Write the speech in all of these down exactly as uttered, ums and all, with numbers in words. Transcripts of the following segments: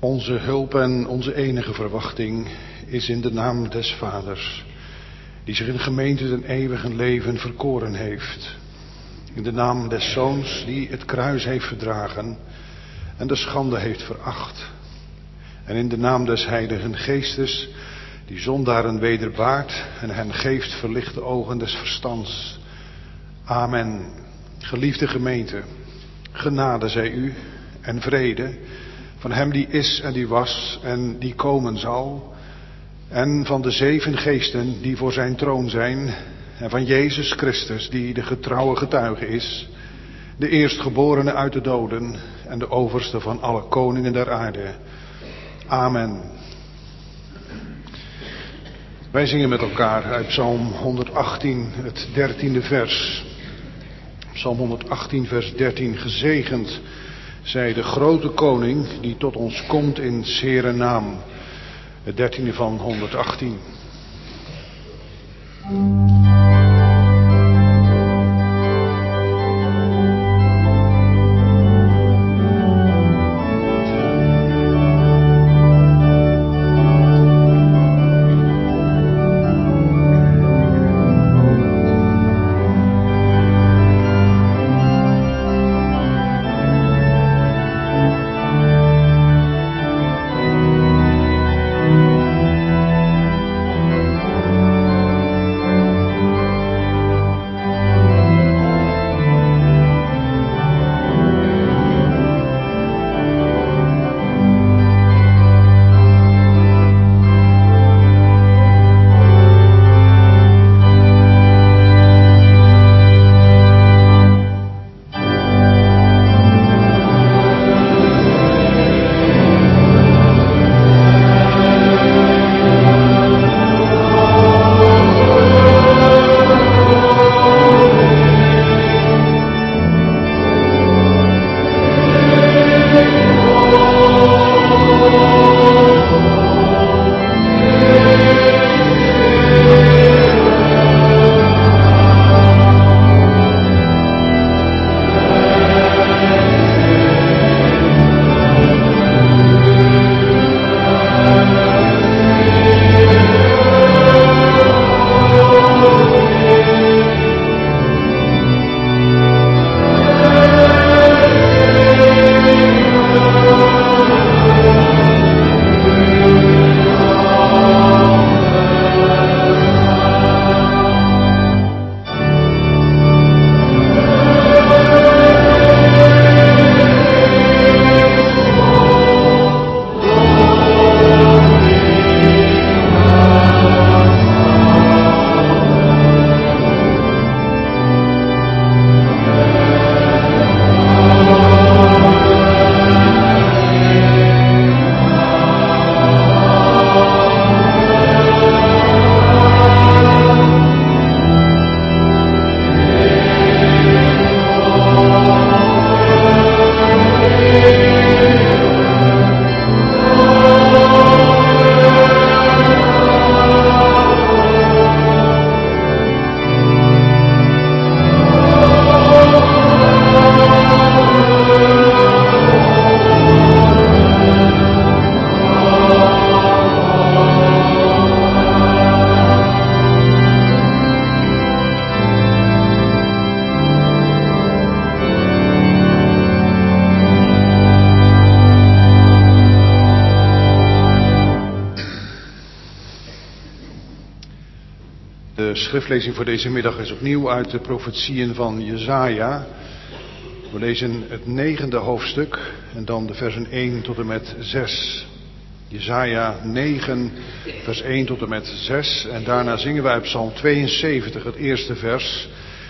Onze hulp en onze enige verwachting is in de naam des Vaders, die zich in de gemeente ten eeuwige leven verkoren heeft. In de naam des Zoons, die het kruis heeft verdragen en de schande heeft veracht. En in de naam des Heiligen Geestes, die zondaren wederbaart en hen geeft verlichte ogen des verstands. Amen. Geliefde gemeente, genade zij u en vrede van hem die is en die was en die komen zal, en van de zeven geesten die voor zijn troon zijn, en van Jezus Christus die de getrouwe getuige is, de eerstgeborene uit de doden en de overste van alle koningen der aarde. Amen. Wij zingen met elkaar uit Psalm honderdachttien, het dertiende vers. Psalm honderdachttien, vers dertien. Gezegend zij de grote koning die tot ons komt in 's Heeren naam. Het dertiende van honderdachttien. De schriftlezing voor deze middag is opnieuw uit de profetieën van Jesaja. We lezen het negende hoofdstuk en dan de versen één tot en met zes. Jesaja negen, vers één tot en met zes. En daarna zingen wij op Psalm tweeënzeventig, het eerste vers.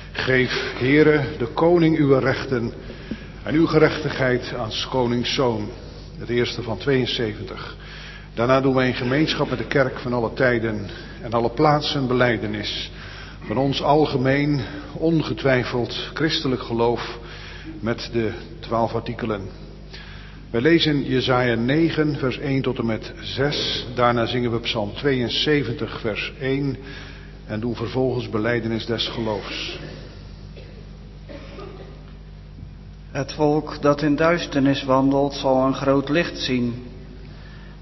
Geef, Heere, de koning uw rechten en uw gerechtigheid aan 's konings zoon. Het eerste van tweeënzeventig. Daarna doen wij in gemeenschap met de kerk van alle tijden en alle plaatsen belijdenis van ons algemeen, ongetwijfeld christelijk geloof met de twaalf artikelen. Wij lezen Jesaja negen, vers één tot en met zes. Daarna zingen we Psalm tweeënzeventig, vers één en doen vervolgens belijdenis des geloofs. Het volk dat in duisternis wandelt zal een groot licht zien.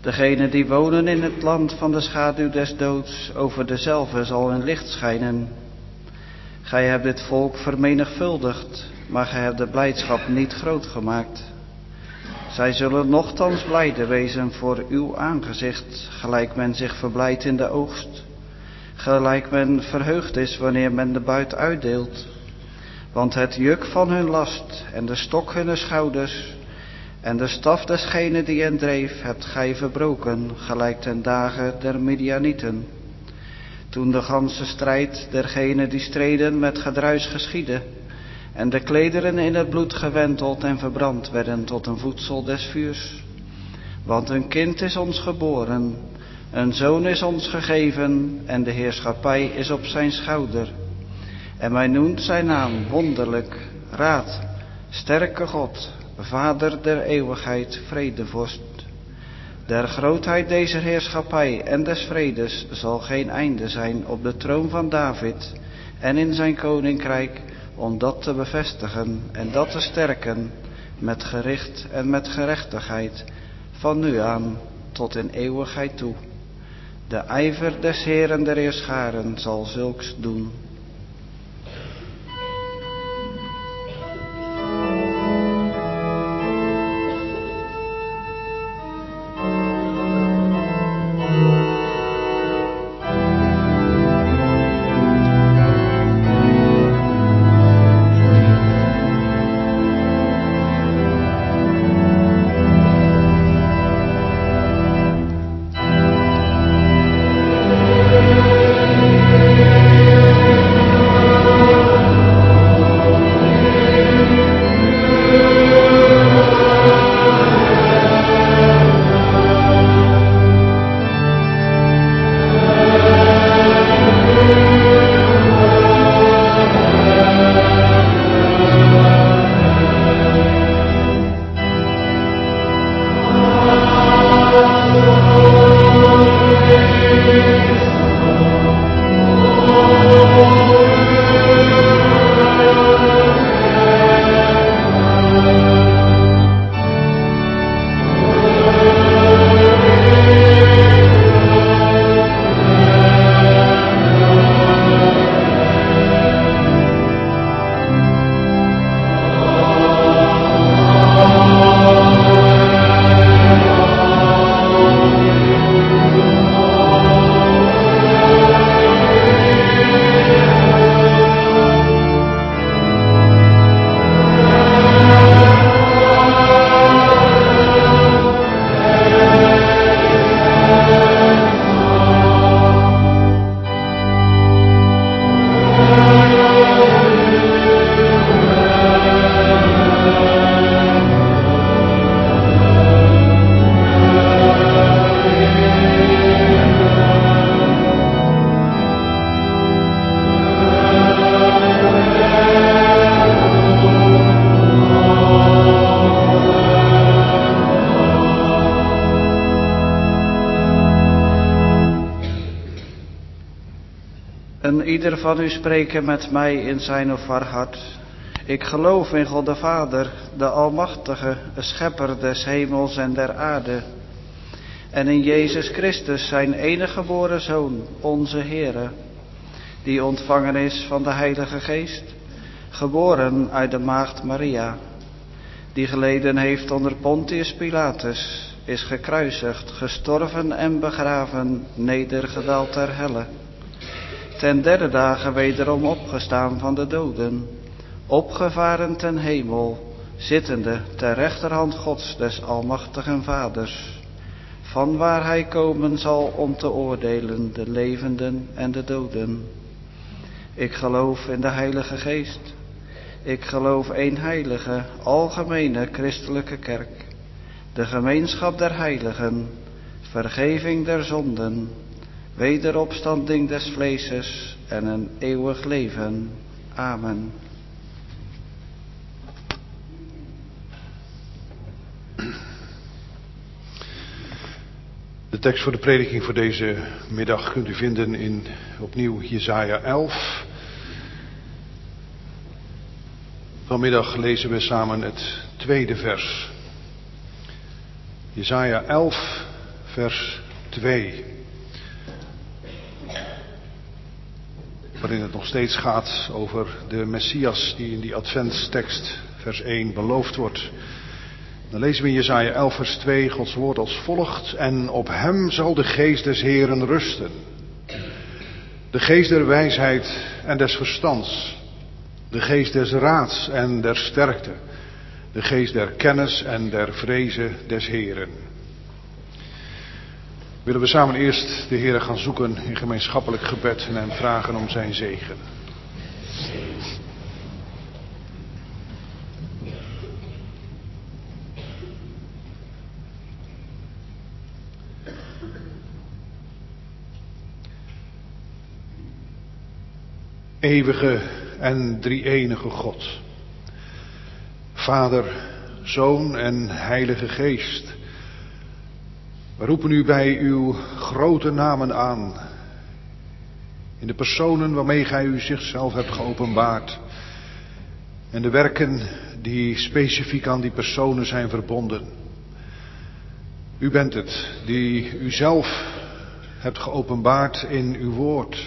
Degenen die wonen in het land van de schaduw des doods, over dezelve zal een licht schijnen. Gij hebt dit volk vermenigvuldigd, maar gij hebt de blijdschap niet groot gemaakt. Zij zullen nochtans blijde wezen voor uw aangezicht, gelijk men zich verblijdt in de oogst. Gelijk men verheugd is wanneer men de buit uitdeelt. Want het juk van hun last en de stok hunne schouders en de staf desgene die hen dreef, hebt gij verbroken, gelijk ten dagen der Midianieten. Toen de ganse strijd dergenen die streden met gedruis geschiedde, en de klederen in het bloed gewenteld en verbrand werden tot een voedsel des vuurs. Want een kind is ons geboren, een zoon is ons gegeven, en de heerschappij is op zijn schouder. En wij noemt zijn naam wonderlijk, Raad, sterke God, Vader der eeuwigheid, vredevorst. Der grootheid deze heerschappij en des vredes zal geen einde zijn op de troon van David en in zijn koninkrijk, om dat te bevestigen en dat te sterken met gericht en met gerechtigheid, van nu aan tot in eeuwigheid toe. De ijver des Heeren der Heerscharen zal zulks doen. En ieder van u spreken met mij in zijn of haar hart. Ik geloof in God de Vader, de Almachtige, Schepper des hemels en der aarde. En in Jezus Christus, zijn enige geboren Zoon, onze Heere, die ontvangen is van de Heilige Geest, geboren uit de maagd Maria, die geleden heeft onder Pontius Pilatus, is gekruisigd, gestorven en begraven, nedergedaald ter helle. Ten derde dagen wederom opgestaan van de doden, opgevaren ten hemel, zittende ter rechterhand Gods des almachtigen Vaders, van waar hij komen zal om te oordelen de levenden en de doden. Ik geloof in de Heilige Geest. Ik geloof één heilige, algemene christelijke kerk, de gemeenschap der heiligen, vergeving der zonden, wederopstanding des vleeses en een eeuwig leven. Amen. De tekst voor de prediking voor deze middag kunt u vinden in opnieuw Jesaja elf. Vanmiddag lezen we samen het tweede vers. Jesaja elf, vers twee. Waarin het nog steeds gaat over de Messias die in die adventstekst vers één beloofd wordt. Dan lezen we in Jesaja elf vers twee Gods woord als volgt. En op hem zal de geest des Heeren rusten. De geest der wijsheid en des verstands. De geest des raads en der sterkte. De geest der kennis en der vreze des Heeren. Willen we samen eerst de Heere gaan zoeken in gemeenschappelijk gebed en hem vragen om zijn zegen. Eeuwige en drie-enige God, Vader, Zoon en Heilige Geest, we roepen u bij uw grote namen aan, in de personen waarmee gij u zichzelf hebt geopenbaard en de werken die specifiek aan die personen zijn verbonden. U bent het die uzelf hebt geopenbaard in uw woord.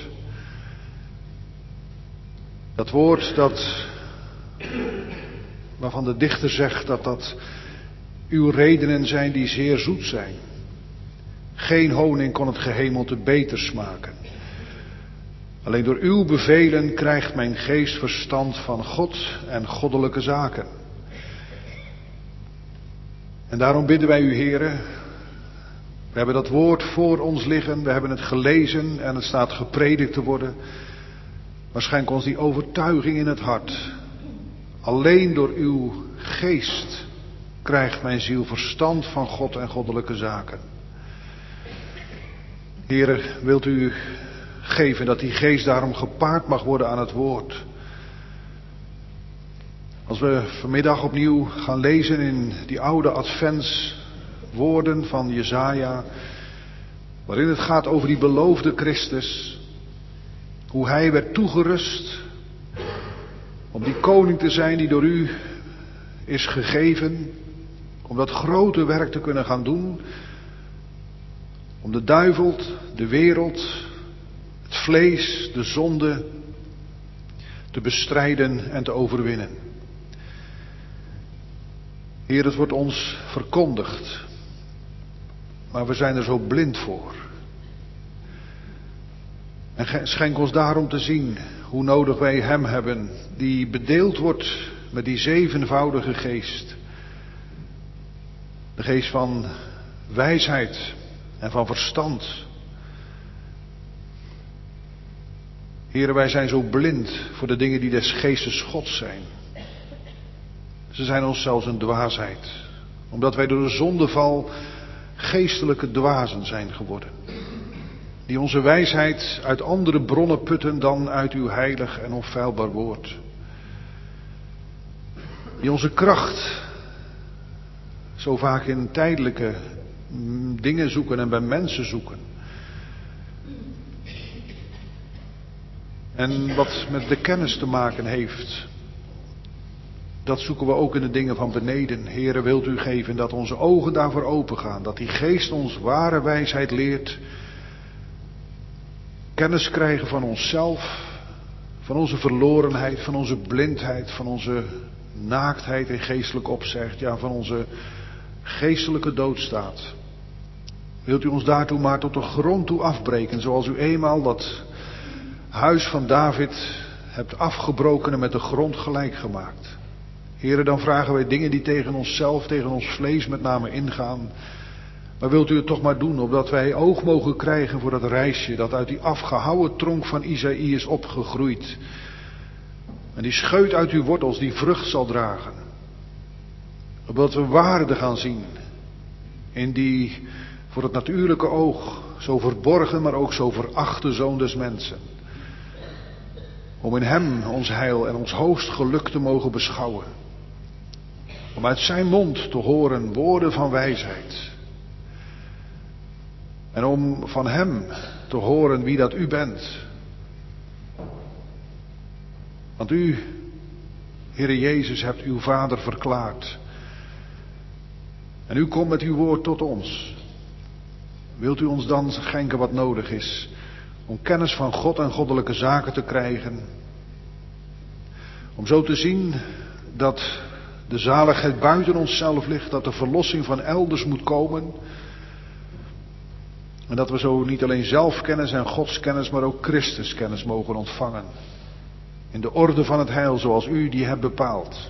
Dat woord dat, waarvan de dichter zegt dat dat uw redenen zijn die zeer zoet zijn. Geen honing kon het gehemelte beter smaken. Alleen door uw bevelen krijgt mijn geest verstand van God en goddelijke zaken. En daarom bidden wij u, Heere. We hebben dat woord voor ons liggen, we hebben het gelezen en het staat gepredikt te worden. Maar schenk ons die overtuiging in het hart. Alleen door uw geest krijgt mijn ziel verstand van God en goddelijke zaken. Heere, wilt u geven dat die geest daarom gepaard mag worden aan het woord. Als we vanmiddag opnieuw gaan lezen in die oude adventswoorden van Jesaja, waarin het gaat over die beloofde Christus, hoe hij werd toegerust om die koning te zijn die door u is gegeven, om dat grote werk te kunnen gaan doen, om de duivel, de wereld, het vlees, de zonde te bestrijden en te overwinnen. Heer, het wordt ons verkondigd, maar we zijn er zo blind voor. En schenk ons daarom te zien hoe nodig wij hem hebben, die bedeeld wordt met die zevenvoudige geest. De geest van wijsheid en van verstand. Heren, wij zijn zo blind voor de dingen die des geestes Gods zijn. Ze zijn ons zelfs een dwaasheid, omdat wij door de zondeval geestelijke dwazen zijn geworden. Die onze wijsheid uit andere bronnen putten dan uit uw heilig en onfeilbaar woord. Die onze kracht zo vaak in tijdelijke dingen zoeken en bij mensen zoeken. En wat met de kennis te maken heeft, dat zoeken we ook in de dingen van beneden. Heere, wilt u geven dat onze ogen daarvoor open gaan, dat die geest ons ware wijsheid leert, kennis krijgen van onszelf, van onze verlorenheid, van onze blindheid, van onze naaktheid en geestelijk opzicht, ja, van onze geestelijke doodstaat. Wilt u ons daartoe maar tot de grond toe afbreken, zoals u eenmaal dat huis van David hebt afgebroken en met de grond gelijk gemaakt. Heren, dan vragen wij dingen die tegen onszelf, tegen ons vlees met name ingaan. Maar wilt u het toch maar doen, opdat wij oog mogen krijgen voor dat reisje dat uit die afgehouwen tronk van Isaïe is opgegroeid. En die scheut uit uw wortels die vrucht zal dragen. Opdat we waarde gaan zien in die voor het natuurlijke oog zo verborgen, maar ook zo verachte Zoon des mensen. Om in hem ons heil en ons hoogst geluk te mogen beschouwen. Om uit zijn mond te horen woorden van wijsheid. En om van hem te horen wie dat u bent. Want u, Heere Jezus, hebt uw Vader verklaard. En u komt met uw woord tot ons. Wilt u ons dan schenken wat nodig is om kennis van God en goddelijke zaken te krijgen? Om zo te zien dat de zaligheid buiten onszelf ligt, dat de verlossing van elders moet komen. En dat we zo niet alleen zelfkennis en godskennis, maar ook Christuskennis mogen ontvangen. In de orde van het heil zoals u die hebt bepaald.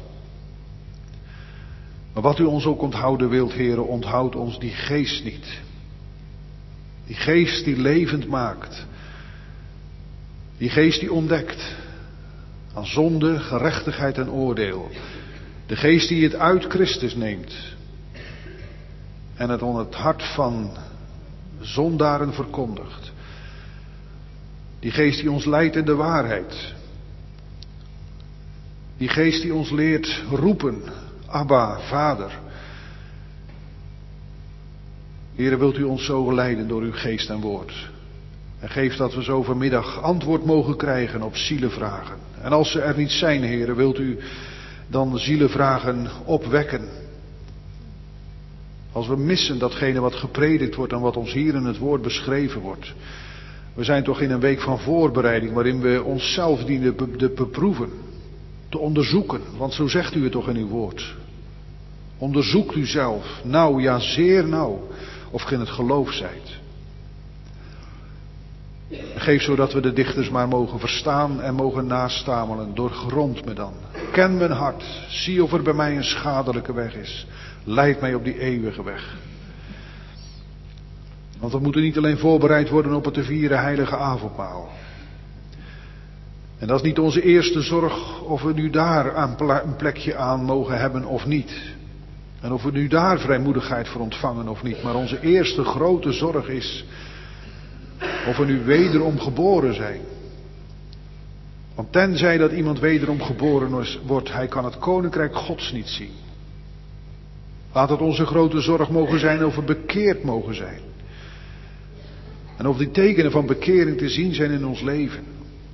Maar wat u ons ook onthouden wilt, Heere, onthoud ons die geest niet. Die geest die levend maakt. Die geest die ontdekt aan zonde, gerechtigheid en oordeel. De geest die het uit Christus neemt. En het onder het hart van zondaren verkondigt. Die geest die ons leidt in de waarheid. Die geest die ons leert roepen, Abba, Vader. Heere, wilt u ons zo leiden door uw geest en woord. En geef dat we zo vanmiddag antwoord mogen krijgen op zielenvragen. En als ze er niet zijn, Heere, wilt u dan zielenvragen opwekken. Als we missen datgene wat gepredikt wordt en wat ons hier in het woord beschreven wordt. We zijn toch in een week van voorbereiding waarin we onszelf dienen te beproeven. Te onderzoeken, want zo zegt u het toch in uw woord. Onderzoekt u zelf, nauw, ja zeer nauw, of ge in het geloof zijt. Geef zodat we de dichters maar mogen verstaan en mogen nastamelen. Doorgrond me dan. Ken mijn hart. Zie of er bij mij een schadelijke weg is. Leid mij op die eeuwige weg. Want we moeten niet alleen voorbereid worden op het te vieren heilige avondmaal. En dat is niet onze eerste zorg of we nu daar een plekje aan mogen hebben of niet. En of we nu daar vrijmoedigheid voor ontvangen of niet. Maar onze eerste grote zorg is of we nu wederom geboren zijn. Want tenzij dat iemand wederom geboren wordt, hij kan het koninkrijk Gods niet zien. Laat het onze grote zorg mogen zijn of we bekeerd mogen zijn. En of die tekenen van bekering te zien zijn in ons leven.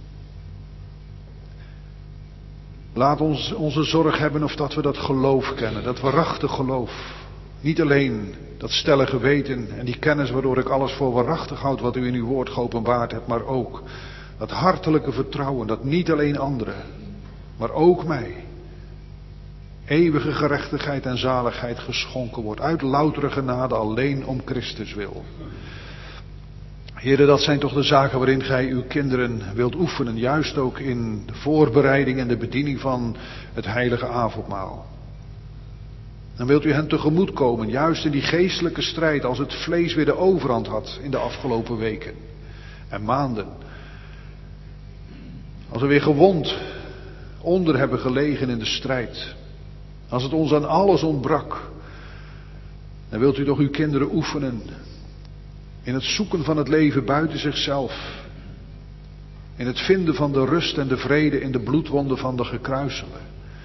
Laat ons onze zorg hebben of dat we dat geloof kennen, dat waarachtig geloof. Niet alleen dat stellige weten en die kennis waardoor ik alles voor waarachtig houd wat u in uw woord geopenbaard hebt, maar ook dat hartelijke vertrouwen dat niet alleen anderen, maar ook mij, eeuwige gerechtigheid en zaligheid geschonken wordt, uit loutere genade alleen om Christus wil. Heren, dat zijn toch de zaken waarin gij uw kinderen wilt oefenen, juist ook in de voorbereiding en de bediening van het heilige avondmaal. Dan wilt u hen tegemoet komen, juist in die geestelijke strijd, als het vlees weer de overhand had in de afgelopen weken en maanden. Als we weer gewond onder hebben gelegen in de strijd. Als het ons aan alles ontbrak. Dan wilt u toch uw kinderen oefenen in het zoeken van het leven buiten zichzelf. In het vinden van de rust en de vrede in de bloedwonden van de gekruiselde.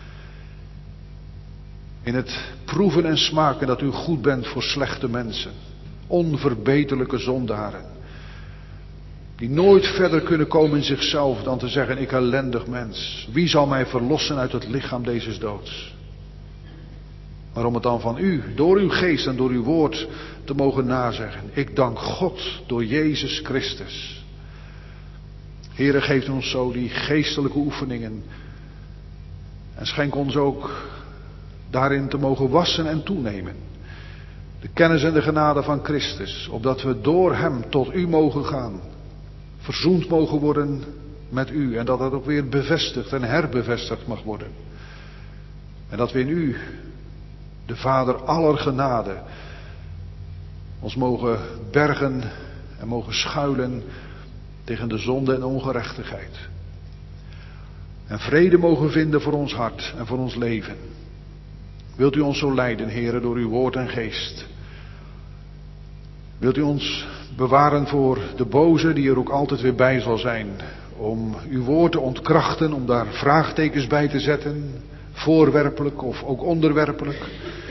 In het proeven en smaken dat u goed bent voor slechte mensen. Onverbeterlijke zondaren. Die nooit verder kunnen komen in zichzelf dan te zeggen, ik ellendig mens. Wie zal mij verlossen uit het lichaam deze doods? Maar om het dan van u, door uw geest en door uw woord te mogen nazeggen. Ik dank God door Jezus Christus. Heere, geef ons zo die geestelijke oefeningen. En schenk ons ook daarin te mogen wassen en toenemen. De kennis en de genade van Christus. Opdat we door hem tot u mogen gaan. Verzoend mogen worden met u. En dat dat ook weer bevestigd en herbevestigd mag worden. En dat we in u, de Vader aller genade, ons mogen bergen en mogen schuilen tegen de zonde en ongerechtigheid. En vrede mogen vinden voor ons hart en voor ons leven. Wilt u ons zo leiden, Heere, door uw woord en geest. Wilt u ons bewaren voor de boze die er ook altijd weer bij zal zijn. Om uw woord te ontkrachten, om daar vraagtekens bij te zetten. Voorwerpelijk of ook onderwerpelijk.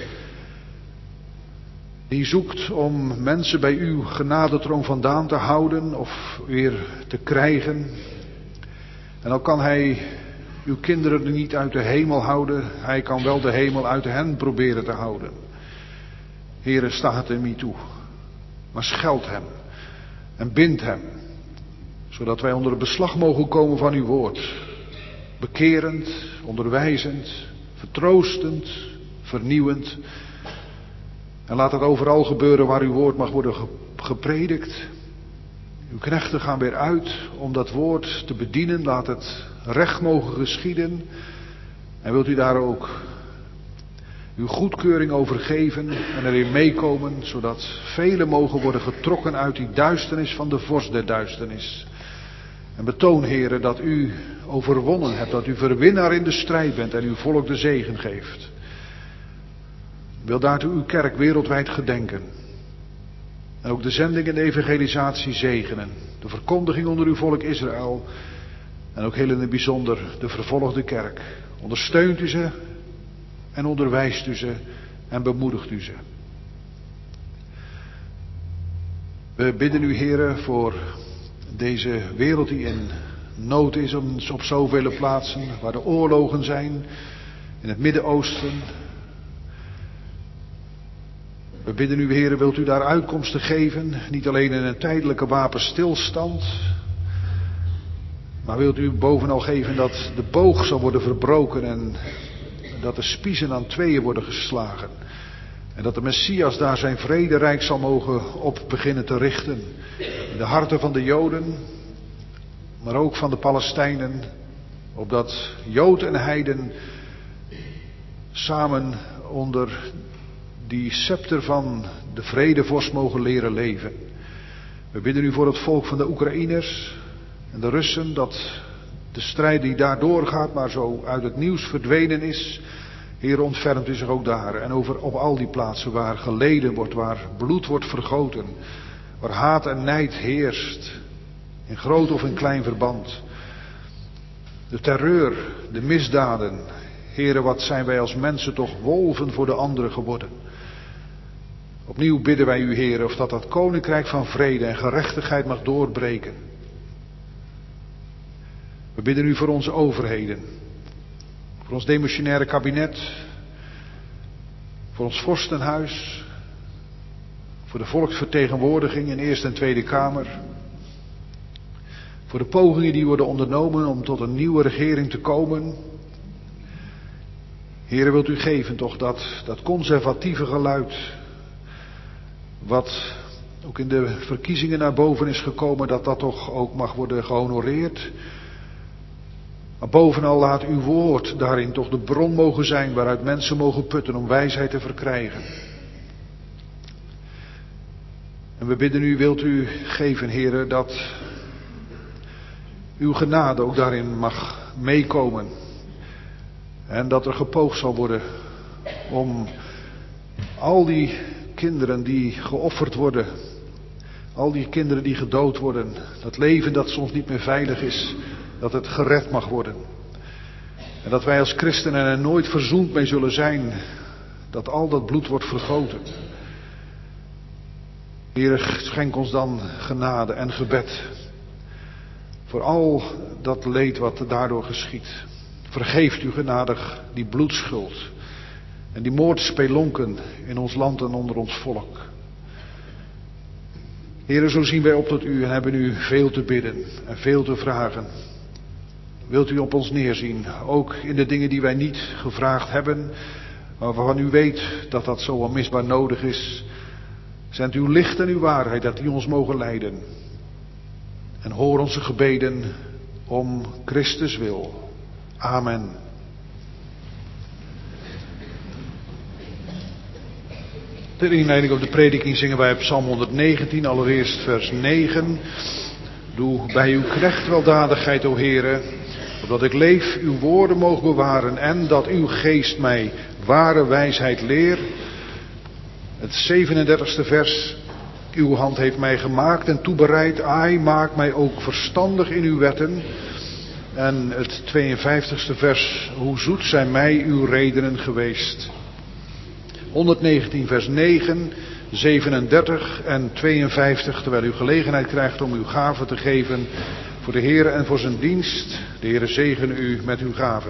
Die zoekt om mensen bij uw genadetroon vandaan te houden of weer te krijgen. En dan kan hij uw kinderen niet uit de hemel houden. Hij kan wel de hemel uit hen proberen te houden. Heere, sta het in mij toe. maar scheld hem en bind hem, zodat wij onder het beslag mogen komen van uw woord. Bekerend, onderwijzend, vertroostend, vernieuwend. En laat het overal gebeuren waar uw woord mag worden gepredikt. Uw knechten gaan weer uit om dat woord te bedienen. Laat het recht mogen geschieden. En wilt u daar ook uw goedkeuring over geven en erin meekomen, zodat velen mogen worden getrokken uit die duisternis van de vorst der duisternis. En betoon, heren, dat u overwonnen hebt, dat u verwinnaar in de strijd bent en uw volk de zegen geeft. Wil daartoe uw kerk wereldwijd gedenken. En ook de zending en de evangelisatie zegenen. De verkondiging onder uw volk Israël. En ook heel in het bijzonder de vervolgde kerk. Ondersteunt u ze en onderwijst u ze en bemoedigt u ze. We bidden u, heren, voor deze wereld die in nood is op zoveel plaatsen, waar de oorlogen zijn, in het Midden-Oosten. We bidden u, heren, wilt u daar uitkomsten geven, niet alleen in een tijdelijke wapenstilstand, maar wilt u bovenal geven dat de boog zal worden verbroken en dat de spiezen aan tweeën worden geslagen. En dat de Messias daar zijn vrederijk zal mogen op beginnen te richten. In de harten van de Joden, maar ook van de Palestijnen. Opdat Jood en Heiden samen onder die scepter van de vredevorst mogen leren leven. We bidden u voor het volk van de Oekraïners en de Russen, dat de strijd die daar doorgaat, maar zo uit het nieuws verdwenen is. Heer, ontfermt u zich ook daar en over op al die plaatsen waar geleden wordt, waar bloed wordt vergoten, waar haat en nijd heerst, in groot of in klein verband. De terreur, de misdaden. Heere, wat zijn wij als mensen toch wolven voor de anderen geworden. Opnieuw bidden wij u, Heere, of dat dat koninkrijk van vrede en gerechtigheid mag doorbreken. We bidden u voor onze overheden. Voor ons demissionaire kabinet. Voor ons vorstenhuis. Voor de volksvertegenwoordiging in Eerste en Tweede Kamer. Voor de pogingen die worden ondernomen om tot een nieuwe regering te komen. Heere, wilt u geven toch dat, dat conservatieve geluid, wat ook in de verkiezingen naar boven is gekomen, dat dat toch ook mag worden gehonoreerd. Maar bovenal laat uw woord daarin toch de bron mogen zijn waaruit mensen mogen putten om wijsheid te verkrijgen. En we bidden u, wilt u geven, Heere, dat uw genade ook daarin mag meekomen. En dat er gepoogd zal worden om al die kinderen die geofferd worden, al die kinderen die gedood worden, dat leven dat soms niet meer veilig is, dat het gered mag worden. En dat wij als christenen er nooit verzoend mee zullen zijn, dat al dat bloed wordt vergoten. Heer, schenk ons dan genade en gebed voor al dat leed wat daardoor geschiet. Vergeeft u genadig die bloedschuld en die moordspelonken in ons land en onder ons volk. Heere, zo zien wij op tot u en hebben u veel te bidden en veel te vragen. Wilt u op ons neerzien, ook in de dingen die wij niet gevraagd hebben, maar waarvan u weet dat dat zo onmisbaar nodig is. Zend uw licht en uw waarheid, dat die ons mogen leiden. En hoor onze gebeden om Christus wil. Amen. Ter inleiding op de prediking zingen wij Psalm honderdnegentien, allereerst vers negen. Doe bij uw knecht weldadigheid, o Heere, opdat ik leef, uw woorden mogen bewaren en dat uw geest mij ware wijsheid leer. Het zevenendertigste vers. Uw hand heeft mij gemaakt en toebereid. Ai, maak mij ook verstandig in uw wetten. En het tweeënvijftigste vers. Hoe zoet zijn mij uw redenen geweest. honderdnegentien vers negen, zevenendertig en tweeënvijftig. Terwijl u gelegenheid krijgt om uw gaven te geven voor de Heere en voor zijn dienst. De Heere zegene u met uw gaven.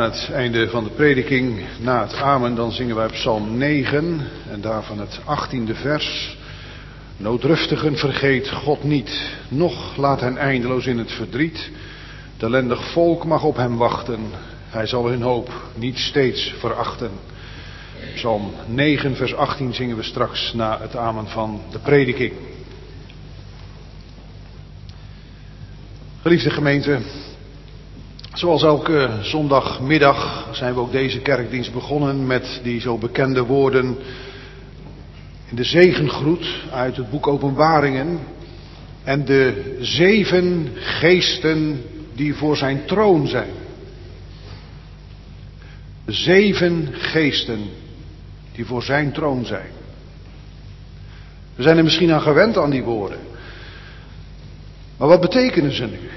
het einde van de prediking, na het amen, dan zingen wij Psalm negen en daarvan het achttiende vers. Nooddruftigen vergeet God niet, noch laat hen eindeloos in het verdriet. Het ellendig volk mag op hem wachten, hij zal hun hoop niet steeds verachten. Psalm negen vers achttien zingen we straks na het amen van de prediking. Geliefde gemeente, zoals elke zondagmiddag zijn we ook deze kerkdienst begonnen met die zo bekende woorden in de zegengroet uit het boek Openbaringen. En de zeven geesten die voor zijn troon zijn. De zeven geesten die voor zijn troon zijn. We zijn er misschien aan gewend aan die woorden. Maar wat betekenen ze nu?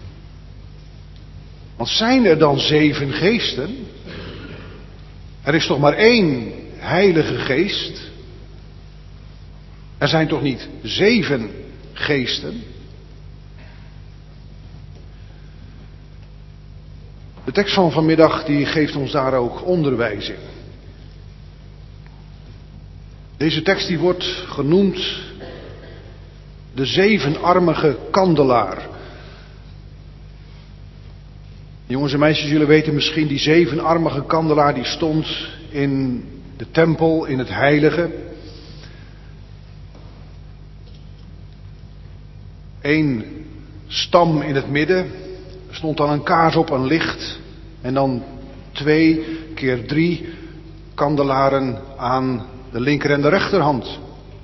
Want zijn er dan zeven geesten? Er is toch maar één heilige geest? Er zijn toch niet zeven geesten? De tekst van vanmiddag die geeft ons daar ook onderwijs in. Deze tekst die wordt genoemd de zevenarmige kandelaar. Jongens en meisjes, jullie weten misschien, die zevenarmige kandelaar die stond in de tempel, in het heilige. Eén stam in het midden, er stond dan een kaars op, een licht. En dan twee keer drie kandelaren aan de linker en de rechterhand.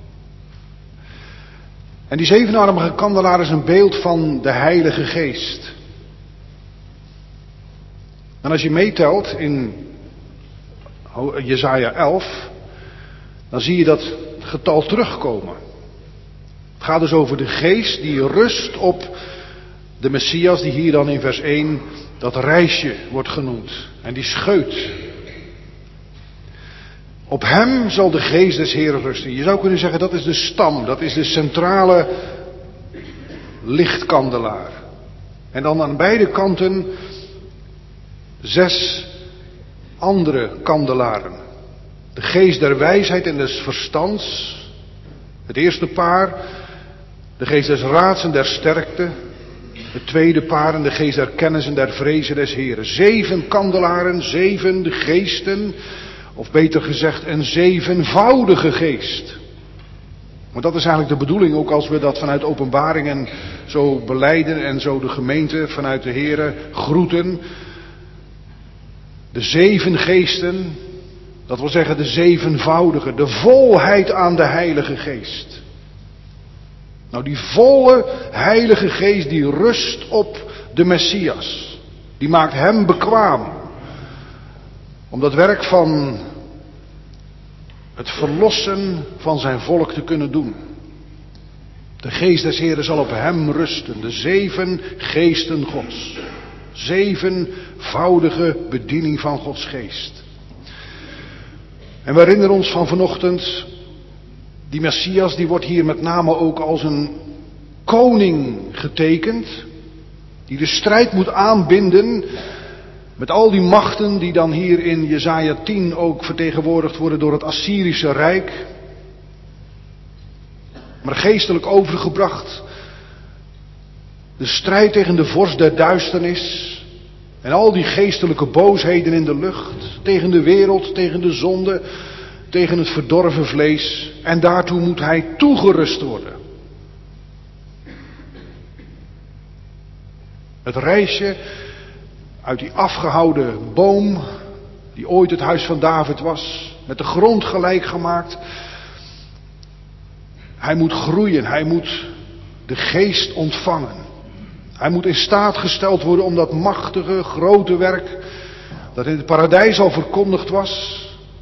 En die zevenarmige kandelaar is een beeld van de Heilige Geest. En als je meetelt in Jesaja elf, dan zie je dat getal terugkomen. Het gaat dus over de geest die rust op de Messias, die hier dan in vers één dat reisje wordt genoemd. En die scheut. Op hem zal de geest des Heren rusten. Je zou kunnen zeggen dat is de stam, dat is de centrale lichtkandelaar. En dan aan beide kanten zes andere kandelaren. De geest der wijsheid en des verstands. Het eerste paar. De geest des raads en der sterkte. Het tweede paar en de geest der kennis en der vrezen des Heren. Zeven kandelaren, zeven de geesten. Of beter gezegd, een zevenvoudige geest. Want dat is eigenlijk de bedoeling, ook als we dat vanuit Openbaringen zo belijden en zo de gemeente vanuit de Here groeten. De zeven geesten, dat wil zeggen de zevenvoudige, de volheid aan de Heilige Geest. Nou, die volle Heilige Geest die rust op de Messias. Die maakt hem bekwaam om dat werk van het verlossen van zijn volk te kunnen doen. De geest des Heren zal op hem rusten. De zeven geesten Gods. Zevenvoudige bediening van Gods geest. En we herinneren ons van vanochtend, die Messias die wordt hier met name ook als een koning getekend. Die de strijd moet aanbinden met al die machten die dan hier in Jesaja tien ook vertegenwoordigd worden door het Assyrische Rijk. Maar geestelijk overgebracht. De strijd tegen de vorst der duisternis. En al die geestelijke boosheden in de lucht. Tegen de wereld, tegen de zonde, tegen het verdorven vlees. En daartoe moet hij toegerust worden. Het reisje uit die afgehouden boom, die ooit het huis van David was, met de grond gelijk gemaakt. Hij moet groeien, hij moet de geest ontvangen. Hij moet in staat gesteld worden om dat machtige, grote werk, dat in het paradijs al verkondigd was.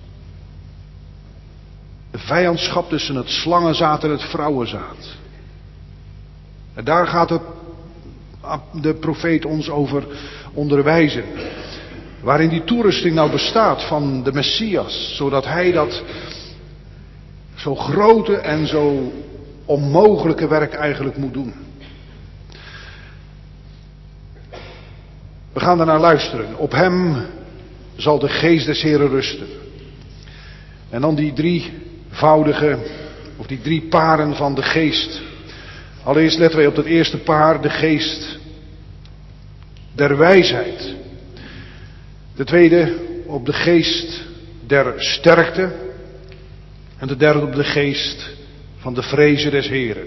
De vijandschap tussen het slangenzaad en het vrouwenzaad. En daar gaat het de profeet ons over onderwijzen. Waarin die toerusting nou bestaat van de Messias. Zodat hij dat zo grote en zo onmogelijke werk eigenlijk moet doen. We gaan daarnaar luisteren. Op hem zal de geest des Heren rusten. En dan die drievoudige, of die drie paren van de geest. Allereerst letten wij op dat eerste paar, de geest der wijsheid. De tweede op de geest der sterkte. En de derde op de geest van de vrezen des Heren.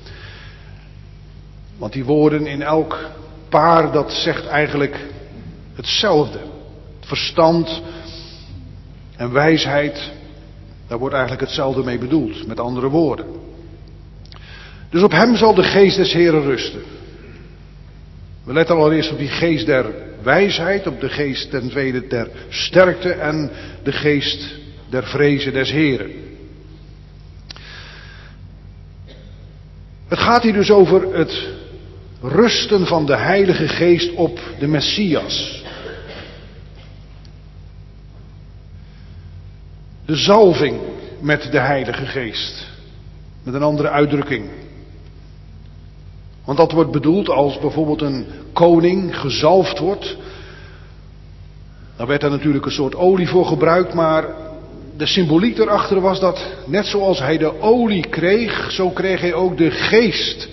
Want die woorden in elk paar, dat zegt eigenlijk hetzelfde. Verstand en wijsheid, daar wordt eigenlijk hetzelfde mee bedoeld, met andere woorden. Dus op hem zal de geest des Heren rusten. We letten allereerst op die geest der wijsheid, op de geest ten tweede der sterkte en de geest der vrezen des Heren. Het gaat hier dus over het rusten van de Heilige Geest op de Messias. De zalving met de Heilige Geest. Met een andere uitdrukking. Want dat wordt bedoeld als bijvoorbeeld een koning gezalfd wordt. Dan werd er natuurlijk een soort olie voor gebruikt, maar de symboliek erachter was dat net zoals hij de olie kreeg, zo kreeg hij ook de geest.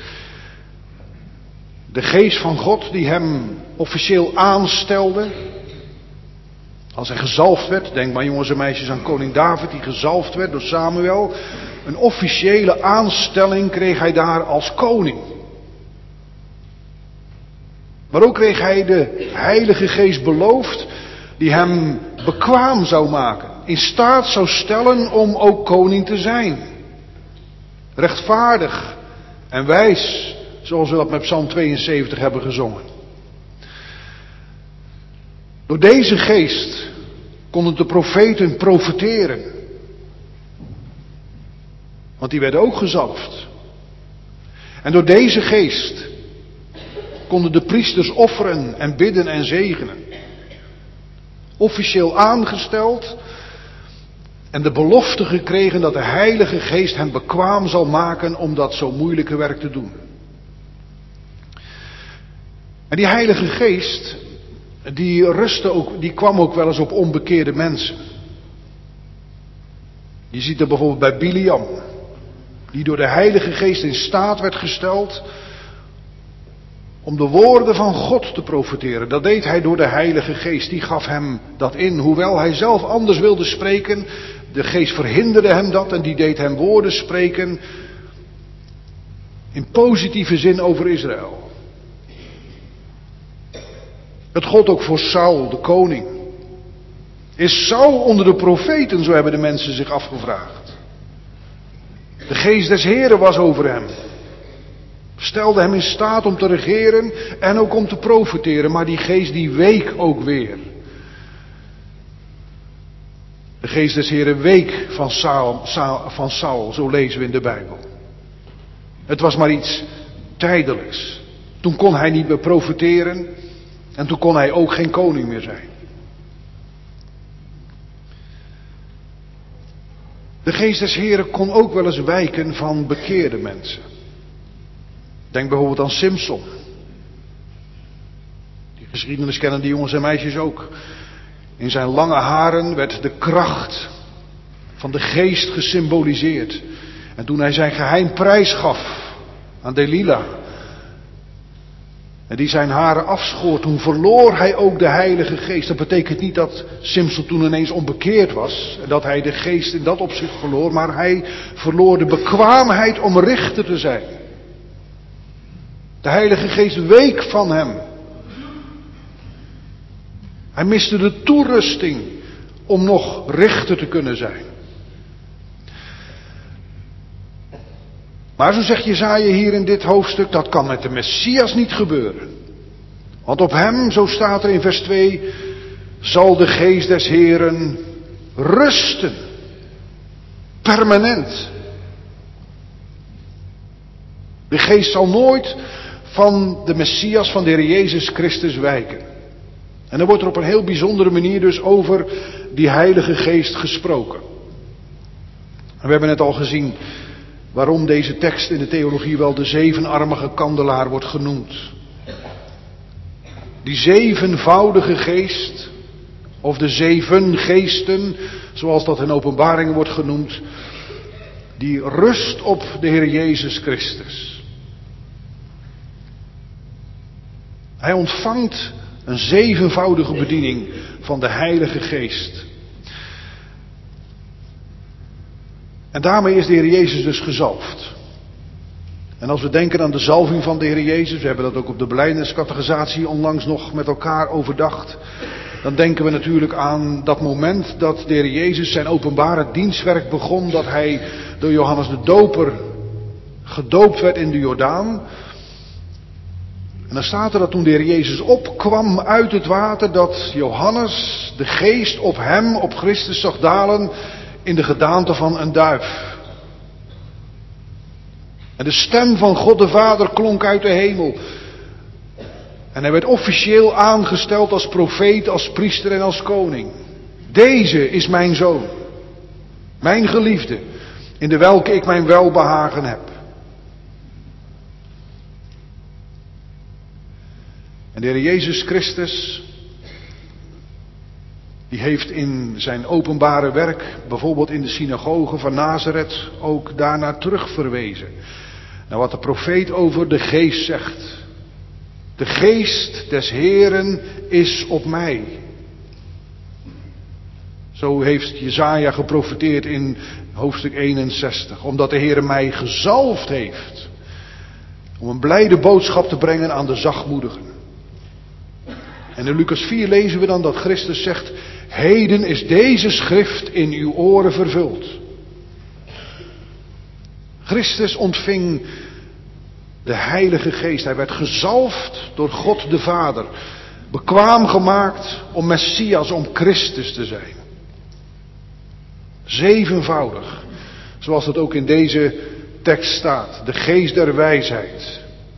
De geest van God die hem officieel aanstelde. Als hij gezalfd werd, denk maar jongens en meisjes aan koning David die gezalfd werd door Samuel. Een officiële aanstelling kreeg hij daar als koning. Maar ook kreeg hij de Heilige Geest beloofd die hem bekwaam zou maken. In staat zou stellen om ook koning te zijn. Rechtvaardig en wijs, zoals we dat met Psalm tweeënzeventig hebben gezongen. Door deze geest konden de profeten profeteren. Want die werden ook gezalfd. En door deze geest konden de priesters offeren en bidden en zegenen. Officieel aangesteld en de belofte gekregen dat de Heilige Geest hen bekwaam zal maken om dat zo moeilijke werk te doen. En die Heilige Geest, die rustte ook, die kwam ook wel eens op onbekeerde mensen. Je ziet er bijvoorbeeld bij Biliam, die door de Heilige Geest in staat werd gesteld om de woorden van God te profeteren. Dat deed hij door de Heilige Geest. Die gaf hem dat in. Hoewel hij zelf anders wilde spreken. De Geest verhinderde hem dat. En die deed hem woorden spreken. In positieve zin over Israël. Het gold ook voor Saul, de koning. Is Saul onder de profeten? Zo hebben de mensen zich afgevraagd. De Geest des Heren was over hem. Stelde hem in staat om te regeren en ook om te profeteren. Maar die geest die week ook weer. De geest des Heren week van Saul, Saul, van Saul, zo lezen we in de Bijbel. Het was maar iets tijdelijks. Toen kon hij niet meer profeteren en toen kon hij ook geen koning meer zijn. De geest des Heren kon ook wel eens wijken van bekeerde mensen. Denk bijvoorbeeld aan Simson. Die geschiedenis kennen die jongens en meisjes ook. In zijn lange haren werd de kracht van de geest gesymboliseerd. En toen hij zijn geheim prijs gaf aan Delila. En die zijn haren afschoor, toen verloor hij ook de Heilige Geest. Dat betekent niet dat Simson toen ineens onbekeerd was. En dat hij de geest in dat opzicht verloor. Maar hij verloor de bekwaamheid om richter te zijn. De Heilige Geest week van hem. Hij miste de toerusting om nog richter te kunnen zijn. Maar zo zegt Jesaja hier in dit hoofdstuk, dat kan met de Messias niet gebeuren. Want op hem, zo staat er in vers twee, zal de geest des Heren rusten. Permanent. De geest zal nooit van de Messias, van de Heer Jezus Christus wijken. En er wordt er op een heel bijzondere manier dus over die Heilige Geest gesproken. En we hebben net al gezien waarom deze tekst in de theologie wel de zevenarmige kandelaar wordt genoemd. Die zevenvoudige geest Of de zeven geesten, zoals dat in Openbaringen wordt genoemd, die rust op de Heer Jezus Christus. Hij ontvangt een zevenvoudige bediening van de Heilige Geest. En daarmee is de Heer Jezus dus gezalfd. En als we denken aan de zalving van de Heer Jezus, we hebben dat ook op de belijdeniscatechisatie onlangs nog met elkaar overdacht, dan denken we natuurlijk aan dat moment dat de Heer Jezus zijn openbare dienstwerk begon, dat hij door Johannes de Doper gedoopt werd in de Jordaan. En dan staat er dat toen de Heer Jezus opkwam uit het water, dat Johannes de geest op hem, op Christus zag dalen in de gedaante van een duif. En de stem van God de Vader klonk uit de hemel. En hij werd officieel aangesteld als profeet, als priester en als koning. Deze is mijn zoon, mijn geliefde, in de welke ik mijn welbehagen heb. En de Heer Jezus Christus, die heeft in zijn openbare werk, bijvoorbeeld in de synagoge van Nazareth, ook daarnaar terugverwezen. Nou, wat de profeet over de geest zegt. De geest des Heeren is op mij. Zo heeft Jesaja geprofeteerd in hoofdstuk eenenzestig. Omdat de Heer mij gezalfd heeft. Om een blijde boodschap te brengen aan de zachtmoedigen. En in Lucas vier lezen we dan dat Christus zegt: heden is deze schrift in uw oren vervuld. Christus ontving de Heilige Geest. Hij werd gezalfd door God de Vader. Bekwaam gemaakt om Messias, om Christus te zijn. Zevenvoudig. Zoals het ook in deze tekst staat. De geest der wijsheid.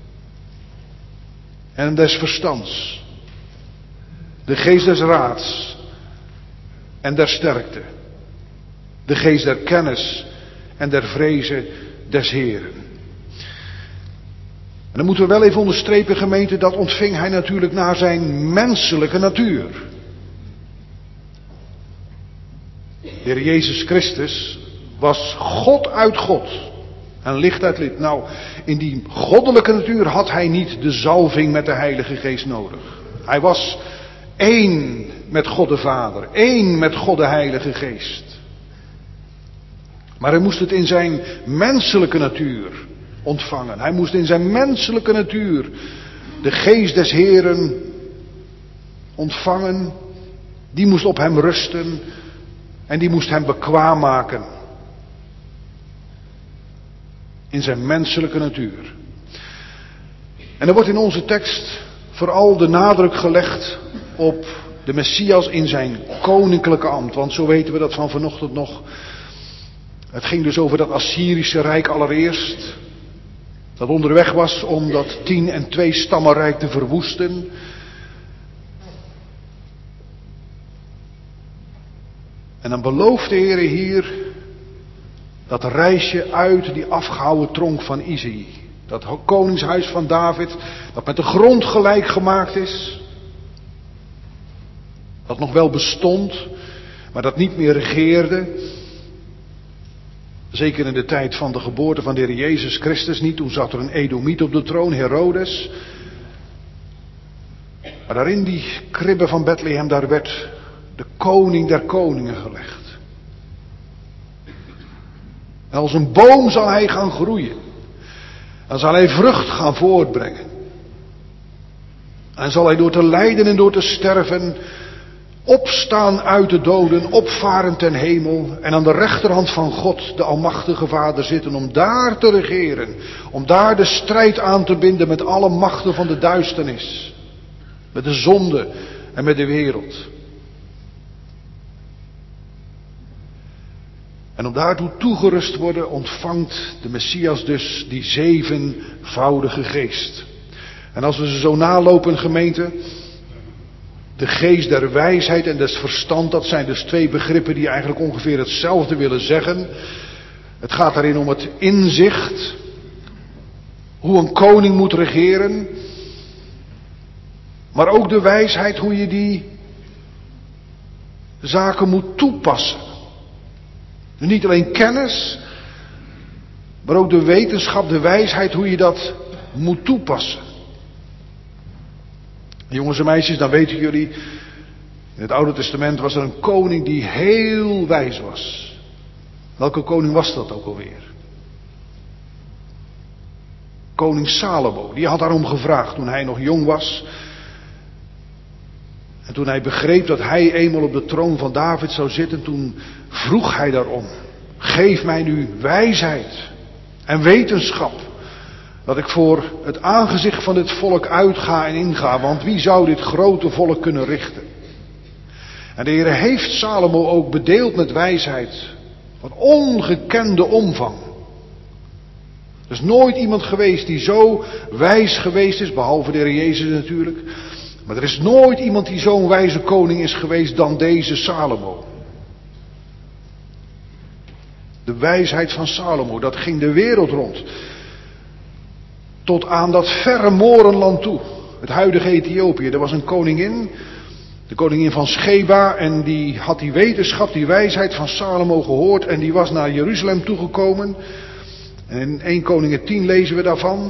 En des verstands. De geest des raads. En der sterkte. De geest der kennis. En der vreze des Heeren. En dan moeten we wel even onderstrepen, gemeente, dat ontving hij natuurlijk naar zijn menselijke natuur. De Heer Jezus Christus was God uit God en licht uit licht. Nou, in die goddelijke natuur had hij niet de zalving met de Heilige Geest nodig. Hij was één met God de Vader, één met God de Heilige Geest. Maar hij moest het in zijn menselijke natuur ontvangen. Hij moest in zijn menselijke natuur de geest des Heeren ontvangen. Die moest op hem rusten en die moest hem bekwaam maken. In zijn menselijke natuur. En er wordt in onze tekst vooral de nadruk gelegd op de Messias in zijn koninklijke ambt. Want zo weten we dat van vanochtend nog. Het ging dus over dat Assyrische rijk allereerst. Dat onderweg was om dat tien en twee stammenrijk te verwoesten. En dan belooft de Heer hier dat reisje uit die afgehouwen tronk van Isaïe. Dat koningshuis van David, dat met de grond gelijk gemaakt is. Dat nog wel bestond, maar dat niet meer regeerde. Zeker in de tijd van de geboorte van de Heer Jezus Christus niet. Toen zat er een Edomiet op de troon, Herodes. Maar daar in die kribbe van Bethlehem, daar werd de koning der koningen gelegd. En als een boom zal hij gaan groeien. Dan zal hij vrucht gaan voortbrengen. En zal hij door te lijden en door te sterven opstaan uit de doden, opvaren ten hemel en aan de rechterhand van God, de almachtige Vader, zitten om daar te regeren. Om daar de strijd aan te binden met alle machten van de duisternis. Met de zonde en met de wereld. En om daartoe toegerust worden, ontvangt de Messias dus die zevenvoudige geest. En als we ze zo nalopen, gemeente, de geest der wijsheid en des verstand, dat zijn dus twee begrippen die eigenlijk ongeveer hetzelfde willen zeggen. Het gaat daarin om het inzicht, hoe een koning moet regeren, maar ook de wijsheid hoe je die zaken moet toepassen. Dus niet alleen kennis, maar ook de wetenschap, de wijsheid, hoe je dat moet toepassen. Jongens en meisjes, dan weten jullie, in het Oude Testament was er een koning die heel wijs was. Welke koning was dat ook alweer? Koning Salomo, die had daarom gevraagd toen hij nog jong was. En toen hij begreep dat hij eenmaal op de troon van David zou zitten, toen vroeg hij daarom. Geef mij nu wijsheid en wetenschap, dat ik voor het aangezicht van dit volk uitga en inga, want wie zou dit grote volk kunnen richten? En de Heer heeft Salomo ook bedeeld met wijsheid van ongekende omvang. Er is nooit iemand geweest die zo wijs geweest is, behalve de Heer Jezus natuurlijk. Maar er is nooit iemand die zo'n wijze koning is geweest dan deze Salomo. De wijsheid van Salomo, dat ging de wereld rond. Tot aan dat verre Morenland toe. Het huidige Ethiopië. Er was een koningin. De koningin van Sheba. En die had die wetenschap, die wijsheid van Salomo gehoord. En die was naar Jeruzalem toegekomen. En in Eerste Koningen tien lezen we daarvan.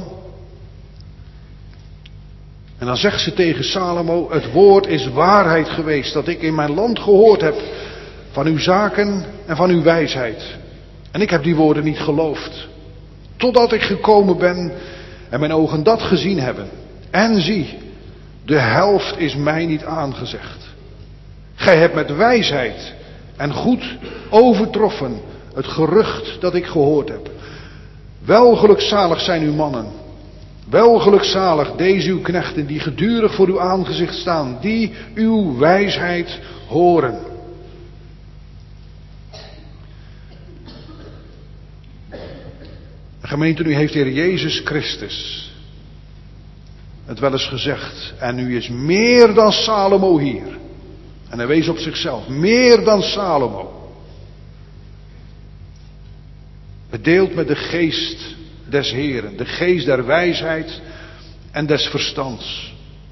En dan zegt ze tegen Salomo: het woord is waarheid geweest dat ik in mijn land gehoord heb. Van uw zaken en van uw wijsheid. En ik heb die woorden niet geloofd. Totdat ik gekomen ben en mijn ogen dat gezien hebben. En zie, de helft is mij niet aangezegd. Gij hebt met wijsheid en goed overtroffen het gerucht dat ik gehoord heb. Wel gelukzalig zijn uw mannen. Wel gelukzalig deze uw knechten die gedurig voor uw aangezicht staan. Die uw wijsheid horen. Gemeente, nu heeft de Heer Jezus Christus het wel eens gezegd. En u is meer dan Salomo hier. En hij wees op zichzelf. Meer dan Salomo. Bedeeld met de geest des Heeren. De geest der wijsheid en des verstands.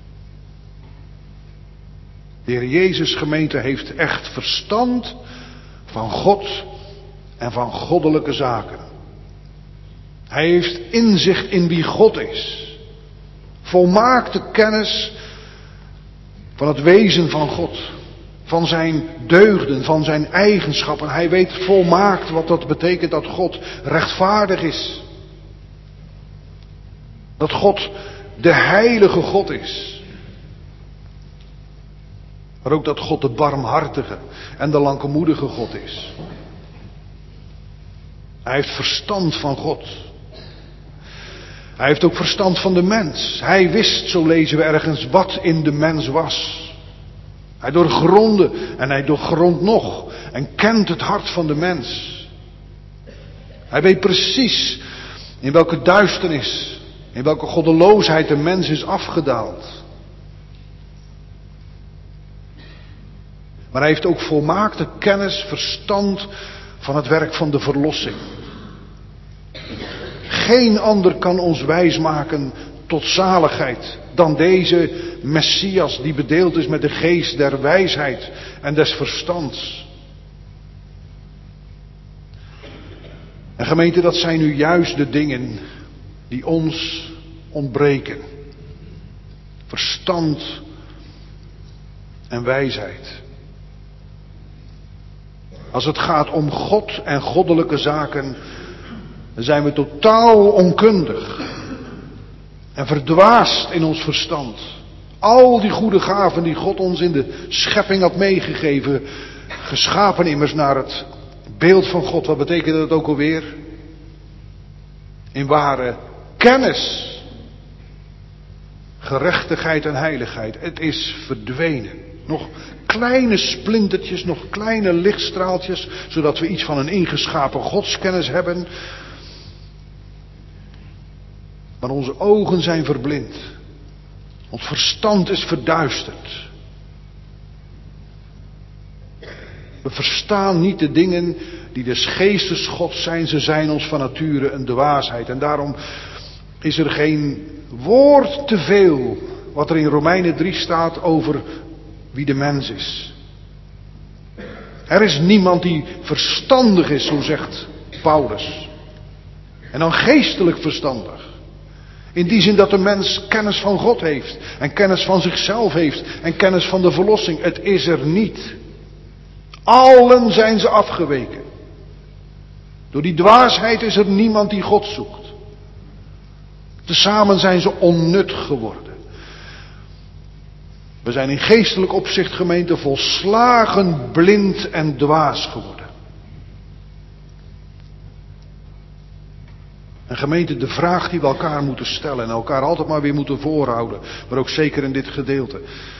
De Heer Jezus, gemeente, heeft echt verstand van God en van goddelijke zaken. Hij heeft inzicht in wie God is. Volmaakte kennis van het wezen van God. Van zijn deugden, van zijn eigenschappen. Hij weet volmaakt wat dat betekent dat God rechtvaardig is. Dat God de heilige God is. Maar ook dat God de barmhartige en de langmoedige God is. Hij heeft verstand van God. Hij heeft ook verstand van de mens. Hij wist, zo lezen we ergens, wat in de mens was. Hij doorgrondde en hij doorgrondt nog en kent het hart van de mens. Hij weet precies in welke duisternis, in welke goddeloosheid de mens is afgedaald. Maar hij heeft ook volmaakte kennis, verstand van het werk van de verlossing. Geen ander kan ons wijsmaken tot zaligheid dan deze Messias die bedeeld is met de geest der wijsheid en des verstands. En gemeente, dat zijn nu juist de dingen die ons ontbreken. Verstand en wijsheid. Als het gaat om God en goddelijke zaken, dan zijn we totaal onkundig en verdwaasd in ons verstand. Al die goede gaven die God ons in de schepping had meegegeven, geschapen immers naar het beeld van God. Wat betekent dat ook alweer? In ware kennis, gerechtigheid en heiligheid. Het is verdwenen. Nog kleine splintertjes, nog kleine lichtstraaltjes, zodat we iets van een ingeschapen godskennis hebben. Maar onze ogen zijn verblind. Ons verstand is verduisterd. We verstaan niet de dingen die des geestes Gods zijn. Ze zijn ons van nature een dwaasheid. En daarom is er geen woord te veel wat er in Romeinen drie staat over wie de mens is. Er is niemand die verstandig is, zo zegt Paulus. En dan geestelijk verstandig. In die zin dat de mens kennis van God heeft. En kennis van zichzelf heeft. En kennis van de verlossing. Het is er niet. Allen zijn ze afgeweken. Door die dwaasheid is er niemand die God zoekt. Tezamen zijn ze onnut geworden. We zijn in geestelijk opzicht, gemeente, volslagen blind en dwaas geworden. En gemeente, de vraag die we elkaar moeten stellen en elkaar altijd maar weer moeten voorhouden, maar ook zeker in dit gedeelte.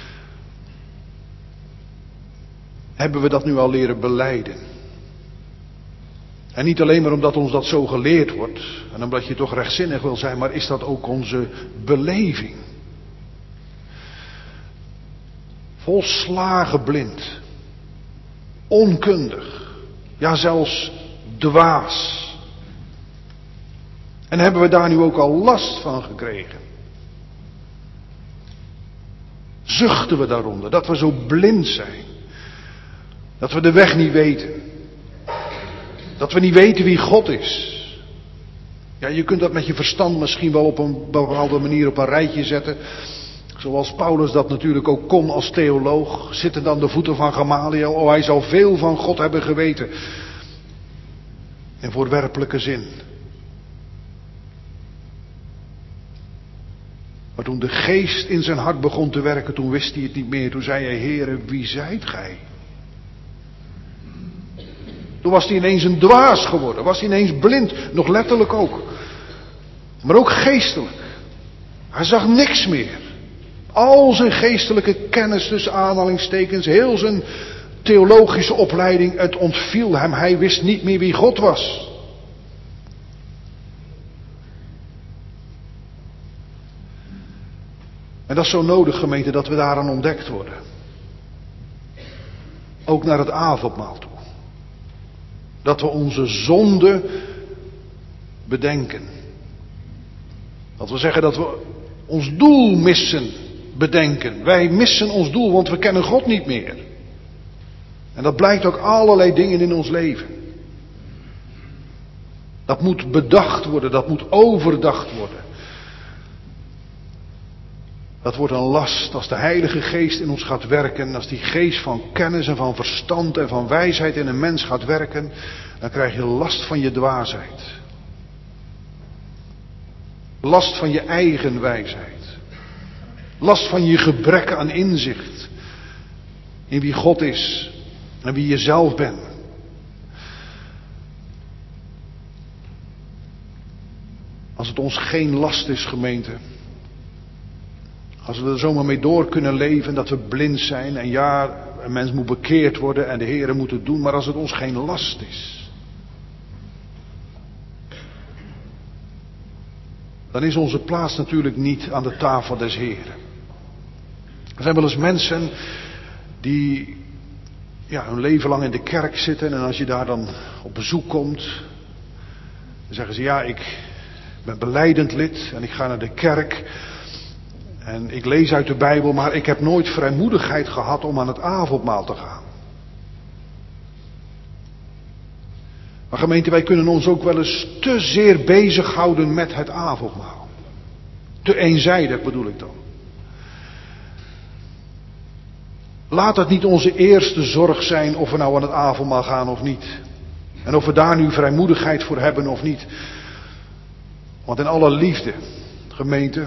Hebben we dat nu al leren belijden? En niet alleen maar omdat ons dat zo geleerd wordt, en omdat je toch rechtzinnig wil zijn, maar is dat ook onze beleving? Volslagen blind, onkundig, ja zelfs dwaas. En hebben we daar nu ook al last van gekregen? Zuchten we daaronder, dat we zo blind zijn? Dat we de weg niet weten? Dat we niet weten wie God is? Ja, je kunt dat met je verstand misschien wel op een bepaalde manier op een rijtje zetten. Zoals Paulus dat natuurlijk ook kon als theoloog. Zitten aan de voeten van Gamaliel. Oh, hij zou veel van God hebben geweten. In voorwerpelijke zin. Maar toen de geest in zijn hart begon te werken, toen wist hij het niet meer. Toen zei hij, Heere, wie zijt gij? Toen was hij ineens een dwaas geworden. Was hij ineens blind. Nog letterlijk ook. Maar ook geestelijk. Hij zag niks meer. Al zijn geestelijke kennis, tussen aanhalingstekens, heel zijn theologische opleiding, het ontviel hem. Hij wist niet meer wie God was. En dat is zo nodig, gemeente, dat we daaraan ontdekt worden. Ook naar het avondmaal toe. Dat we onze zonde bedenken. Dat we zeggen dat we ons doel missen, bedenken. Wij missen ons doel, want we kennen God niet meer. En dat blijkt ook allerlei dingen in ons leven. Dat moet bedacht worden, dat moet overdacht worden. Dat wordt een last als de Heilige Geest in ons gaat werken. Als die geest van kennis en van verstand en van wijsheid in een mens gaat werken. Dan krijg je last van je dwaasheid. Last van je eigen wijsheid. Last van je gebrek aan inzicht. In wie God is. En wie je zelf bent. Als het ons geen last is, gemeente. Als we er zomaar mee door kunnen leven, dat we blind zijn. En ja, een mens moet bekeerd worden en de Heere moet het doen. Maar als het ons geen last is. Dan is onze plaats natuurlijk niet aan de tafel des Heeren. Er zijn wel eens mensen die ja, hun leven lang in de kerk zitten. En als je daar dan op bezoek komt. Dan zeggen ze, ja, ik ben belijdend lid en ik ga naar de kerk. En ik lees uit de Bijbel, maar ik heb nooit vrijmoedigheid gehad om aan het avondmaal te gaan. Maar gemeente, wij kunnen ons ook wel eens te zeer bezighouden met het avondmaal. Te eenzijdig bedoel ik dan. Laat het niet onze eerste zorg zijn of we nou aan het avondmaal gaan of niet. En of we daar nu vrijmoedigheid voor hebben of niet. Want in alle liefde, gemeente,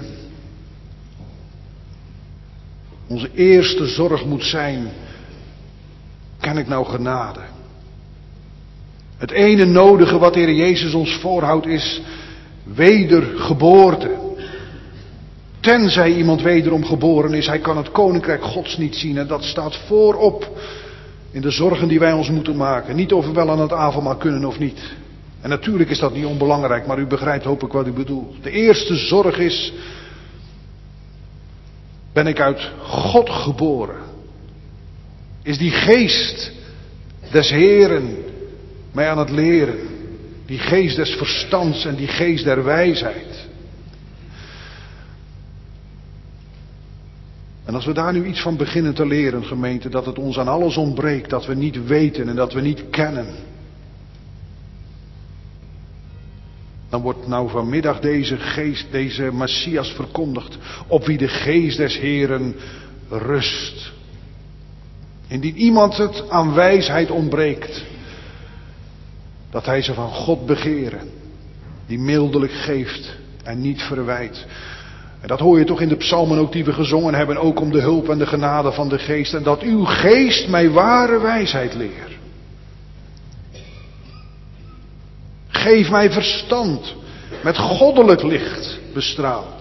onze eerste zorg moet zijn, ken ik nou genade? Het ene nodige wat de Heer Jezus ons voorhoudt is wedergeboorte. Tenzij iemand wederom geboren is, hij kan het koninkrijk Gods niet zien. En dat staat voorop in de zorgen die wij ons moeten maken. Niet of we wel aan het avondmaal kunnen of niet. En natuurlijk is dat niet onbelangrijk, maar u begrijpt hoop ik wat u bedoelt. De eerste zorg is, ben ik uit God geboren? Is die geest des Heeren mij aan het leren? Die geest des verstands en die geest der wijsheid. En als we daar nu iets van beginnen te leren, gemeente, dat het ons aan alles ontbreekt, dat we niet weten en dat we niet kennen. Dan wordt nou vanmiddag deze geest, deze Messias verkondigd, op wie de geest des Heeren rust. Indien iemand het aan wijsheid ontbreekt, dat hij ze van God begeren, die mildelijk geeft en niet verwijt. En dat hoor je toch in de psalmen ook die we gezongen hebben, ook om de hulp en de genade van de geest. En dat uw geest mij ware wijsheid leert. Geef mij verstand, met goddelijk licht bestraald.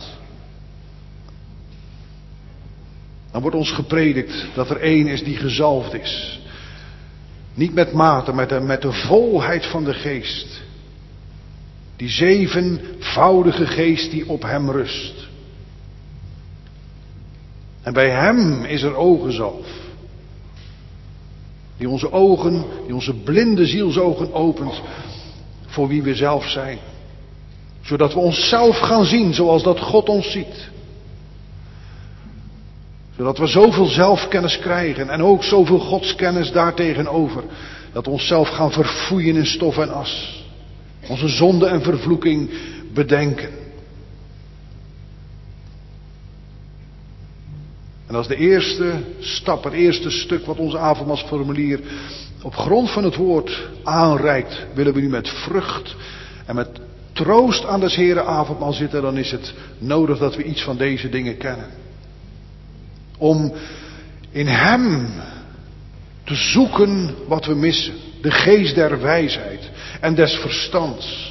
Dan wordt ons gepredikt dat er één is die gezalfd is. Niet met mate, met de, met de volheid van de geest. Die zevenvoudige geest die op hem rust. En bij hem is er ogenzalf. Die onze ogen, die onze blinde zielsogen opent voor wie we zelf zijn. Zodat we onszelf gaan zien zoals dat God ons ziet. Zodat we zoveel zelfkennis krijgen en ook zoveel godskennis daartegenover. Dat we onszelf gaan verfoeien in stof en as. Onze zonde en vervloeking bedenken. En dat is de eerste stap, het eerste stuk wat ons avondmaalsformulier op grond van het woord aanreikt. Willen we nu met vrucht en met troost aan des Heren avondmaal zitten, dan is het nodig dat we iets van deze dingen kennen. Om in hem te zoeken wat we missen. De geest der wijsheid en des verstands.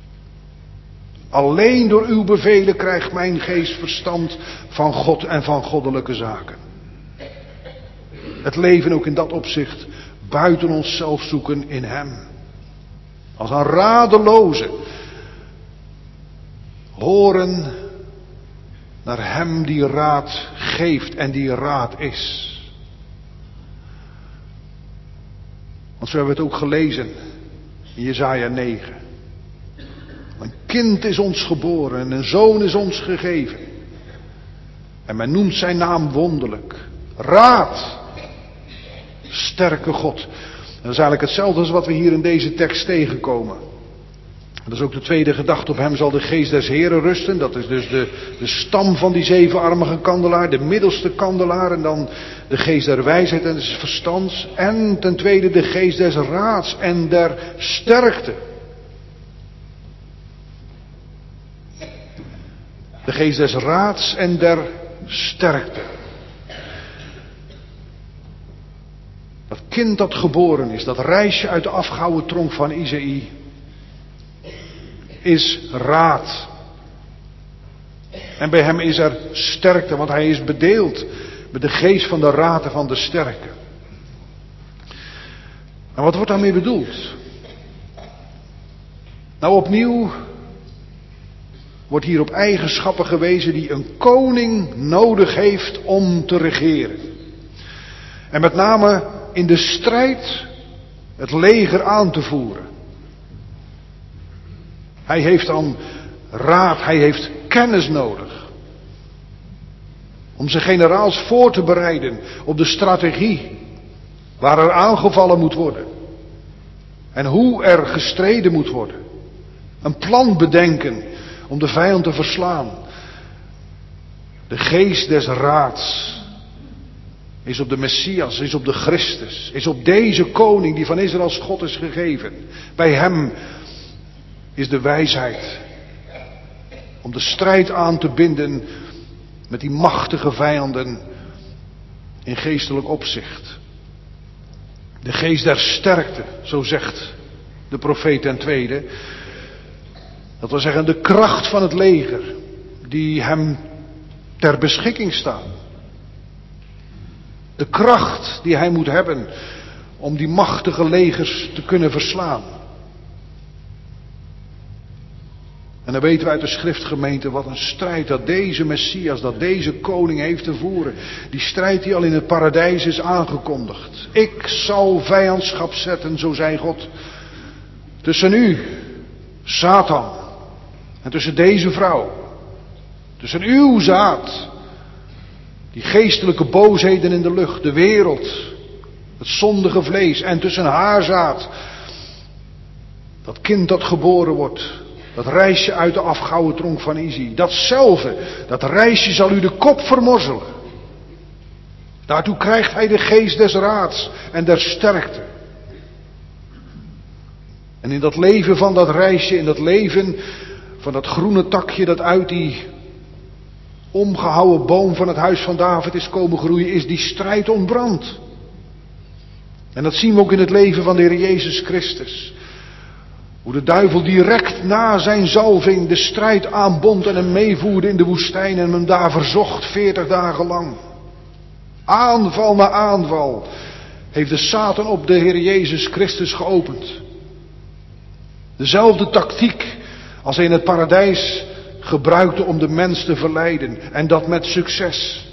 Alleen door uw bevelen krijgt mijn geest verstand van God en van goddelijke zaken. Het leven ook in dat opzicht buiten onszelf zoeken in hem. Als een radeloze horen naar hem die raad geeft en die raad is. Want zo hebben we het ook gelezen in Jesaja negen. Een kind is ons geboren en een zoon is ons gegeven. En men noemt zijn naam wonderlijk. Raad. Sterke God. En dat is eigenlijk hetzelfde als wat we hier in deze tekst tegenkomen. Dat is ook de tweede gedachte. Op hem zal de geest des Heren rusten. Dat is dus de, de stam van die zevenarmige kandelaar. De middelste kandelaar. En dan de geest der wijsheid en des verstands. En ten tweede de geest des raads en der sterkte. De geest des raads en der sterkte. Dat kind dat geboren is, dat reisje uit de afgehouwen tronk van Isaïe, is raad. En bij hem is er sterkte, want hij is bedeeld met de geest van de raad en van de sterke. En wat wordt daarmee bedoeld? Nou, opnieuw wordt hier op eigenschappen gewezen die een koning nodig heeft om te regeren. En met name in de strijd het leger aan te voeren. Hij heeft dan raad, hij heeft kennis nodig. Om zijn generaals voor te bereiden op de strategie waar er aangevallen moet worden. En hoe er gestreden moet worden. Een plan bedenken om de vijand te verslaan. De geest des raads is op de Messias, is op de Christus, is op deze koning die van Israëls God is gegeven. Bij hem is de wijsheid om de strijd aan te binden met die machtige vijanden in geestelijk opzicht. De geest der sterkte, zo zegt de profeet ten tweede. Dat wil zeggen de kracht van het leger die hem ter beschikking staat. De kracht die hij moet hebben om die machtige legers te kunnen verslaan. En dan weten we uit de schriftgemeente wat een strijd dat deze Messias, dat deze koning heeft te voeren. Die strijd die al in het paradijs is aangekondigd. Ik zal vijandschap zetten, zo zei God, tussen u, Satan, en tussen deze vrouw. Tussen uw zaad Die geestelijke boosheden in de lucht, de wereld, het zondige vlees en tussen haar zaad, dat kind dat geboren wordt, dat reisje uit de afgouden tronk van Isi, datzelfde, dat reisje zal u de kop vermorzelen. Daartoe krijgt hij de geest des raads en der sterkte. En in dat leven van dat reisje, in dat leven van dat groene takje dat uit die omgehouwen boom van het huis van David is komen groeien, is die strijd ontbrand. En dat zien we ook in het leven van de Heer Jezus Christus. Hoe de duivel direct na zijn zalving de strijd aanbond en hem meevoerde in de woestijn en hem daar verzocht veertig dagen lang. Aanval na aanval heeft de Satan op de Heer Jezus Christus geopend. Dezelfde tactiek als hij in het paradijs gebruikte om de mens te verleiden. En dat met succes.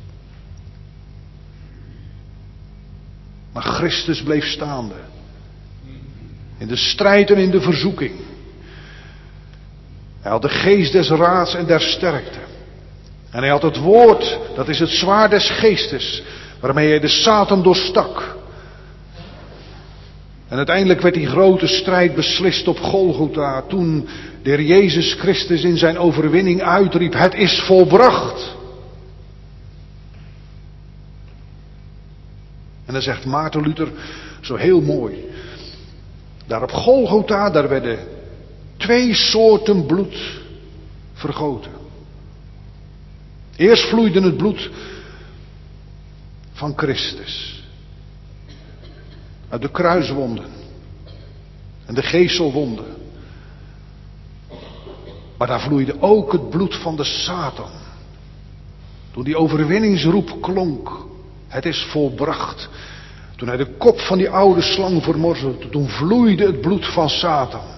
Maar Christus bleef staande. In de strijd en in de verzoeking. Hij had de geest des raads en der sterkte. En hij had het woord, dat is het zwaard des geestes, waarmee hij de Satan doorstak. En uiteindelijk werd die grote strijd beslist op Golgotha, toen de Heer Jezus Christus in zijn overwinning uitriep: het is volbracht. En dan zegt Maarten Luther zo heel mooi: daar op Golgotha, daar werden twee soorten bloed vergoten. Eerst vloeide het bloed van Christus. Uit de kruiswonden. En de geeselwonden. Maar daar vloeide ook het bloed van de Satan. Toen die overwinningsroep klonk. Het is volbracht. Toen hij de kop van die oude slang vermorzelde. Toen vloeide het bloed van Satan.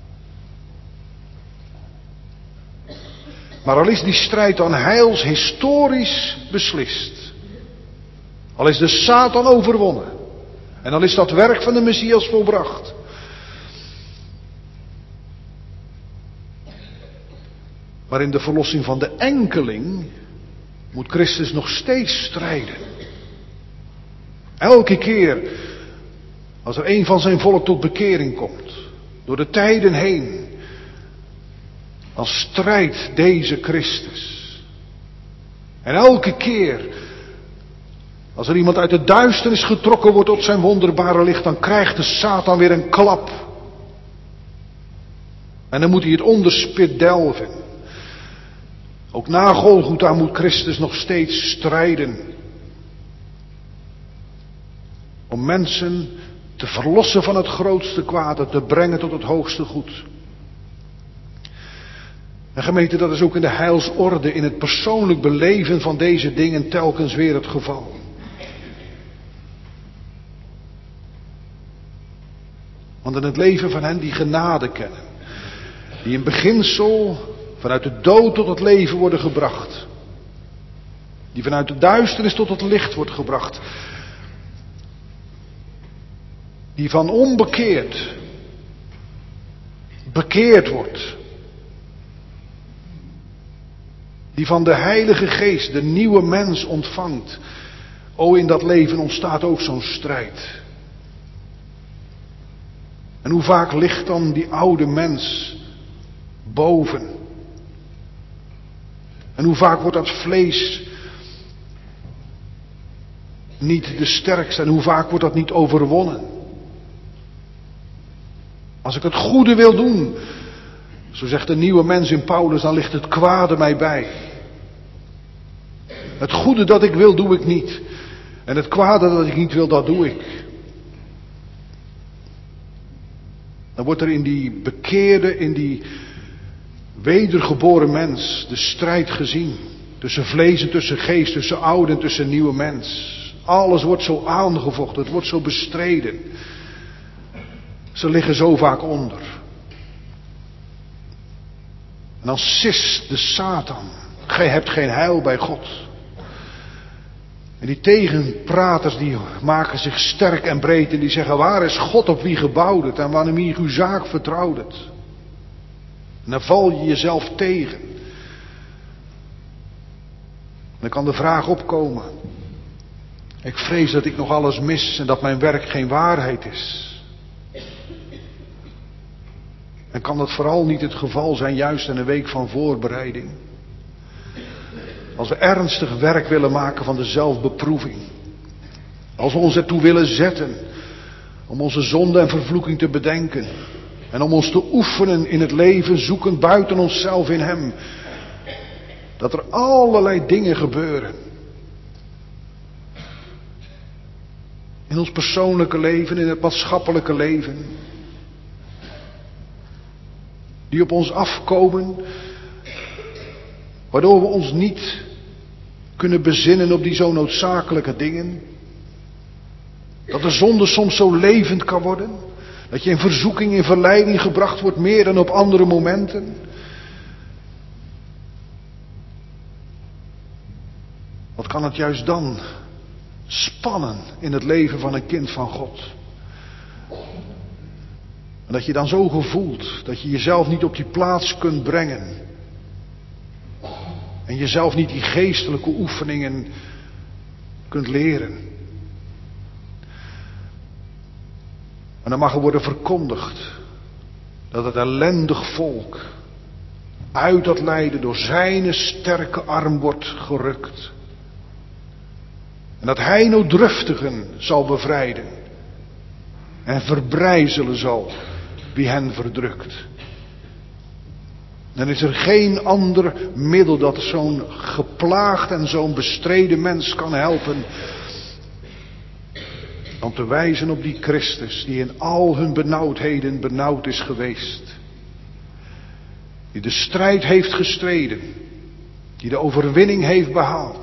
Maar al is die strijd dan heils historisch beslist. Al is de Satan overwonnen. En dan is dat werk van de Messias volbracht. Maar in de verlossing van de enkeling moet Christus nog steeds strijden. Elke keer als er een van zijn volk tot bekering komt, door de tijden heen, dan strijdt deze Christus. En elke keer als er iemand uit de duisternis getrokken wordt tot zijn wonderbare licht, dan krijgt de Satan weer een klap. En dan moet hij het onderspit delven. Ook na Golgotha moet Christus nog steeds strijden. Om mensen te verlossen van het grootste kwaad en te brengen tot het hoogste goed. En gemeente, dat is ook in de heilsorde, in het persoonlijk beleven van deze dingen telkens weer het geval. Want in het leven van hen die genade kennen, die in beginsel vanuit de dood tot het leven worden gebracht, die vanuit de duisternis tot het licht wordt gebracht, die van onbekeerd bekeerd wordt, die van de Heilige Geest de nieuwe mens ontvangt. O, in dat leven ontstaat ook zo'n strijd. En hoe vaak ligt dan die oude mens boven? En hoe vaak wordt dat vlees niet de sterkste? En hoe vaak wordt dat niet overwonnen? Als ik het goede wil doen, zo zegt de nieuwe mens in Paulus, dan ligt het kwade mij bij. Het goede dat ik wil, doe ik niet. En het kwade dat ik niet wil, dat doe ik. Dan wordt er in die bekeerde, in die wedergeboren mens de strijd gezien. Tussen vlees en tussen geest, tussen oude en tussen nieuwe mens. Alles wordt zo aangevochten, het wordt zo bestreden. Ze liggen zo vaak onder. En dan sist de Satan: gij hebt geen heil bij God. En die tegenpraters die maken zich sterk en breed en die zeggen: waar is God op wie gebouwd het en wanneer uw zaak vertrouwt het? En dan val je jezelf tegen. Dan kan de vraag opkomen. Ik vrees dat ik nog alles mis en dat mijn werk geen waarheid is. En kan dat vooral niet het geval zijn, juist in een week van voorbereiding. Als we ernstig werk willen maken van de zelfbeproeving. Als we ons ertoe willen zetten om onze zonde en vervloeking te bedenken. En om ons te oefenen in het leven, zoekend buiten onszelf in Hem. Dat er allerlei dingen gebeuren. In ons persoonlijke leven, in het maatschappelijke leven. Die op ons afkomen. Waardoor we ons niet kunnen bezinnen op die zo noodzakelijke dingen. Dat de zonde soms zo levend kan worden. Dat je in verzoeking, in verleiding gebracht wordt meer dan op andere momenten. Wat kan het juist dan spannen in het leven van een kind van God. En dat je dan zo gevoelt dat je jezelf niet op die plaats kunt brengen. En jezelf niet die geestelijke oefeningen kunt leren. En dan mag er worden verkondigd dat het ellendig volk uit dat lijden door zijn sterke arm wordt gerukt. En dat hij nooddruftigen zal bevrijden en verbrijzelen zal wie hen verdrukt. Dan is er geen ander middel dat zo'n geplaagd en zo'n bestreden mens kan helpen dan te wijzen op die Christus die in al hun benauwdheden benauwd is geweest. Die de strijd heeft gestreden. Die de overwinning heeft behaald.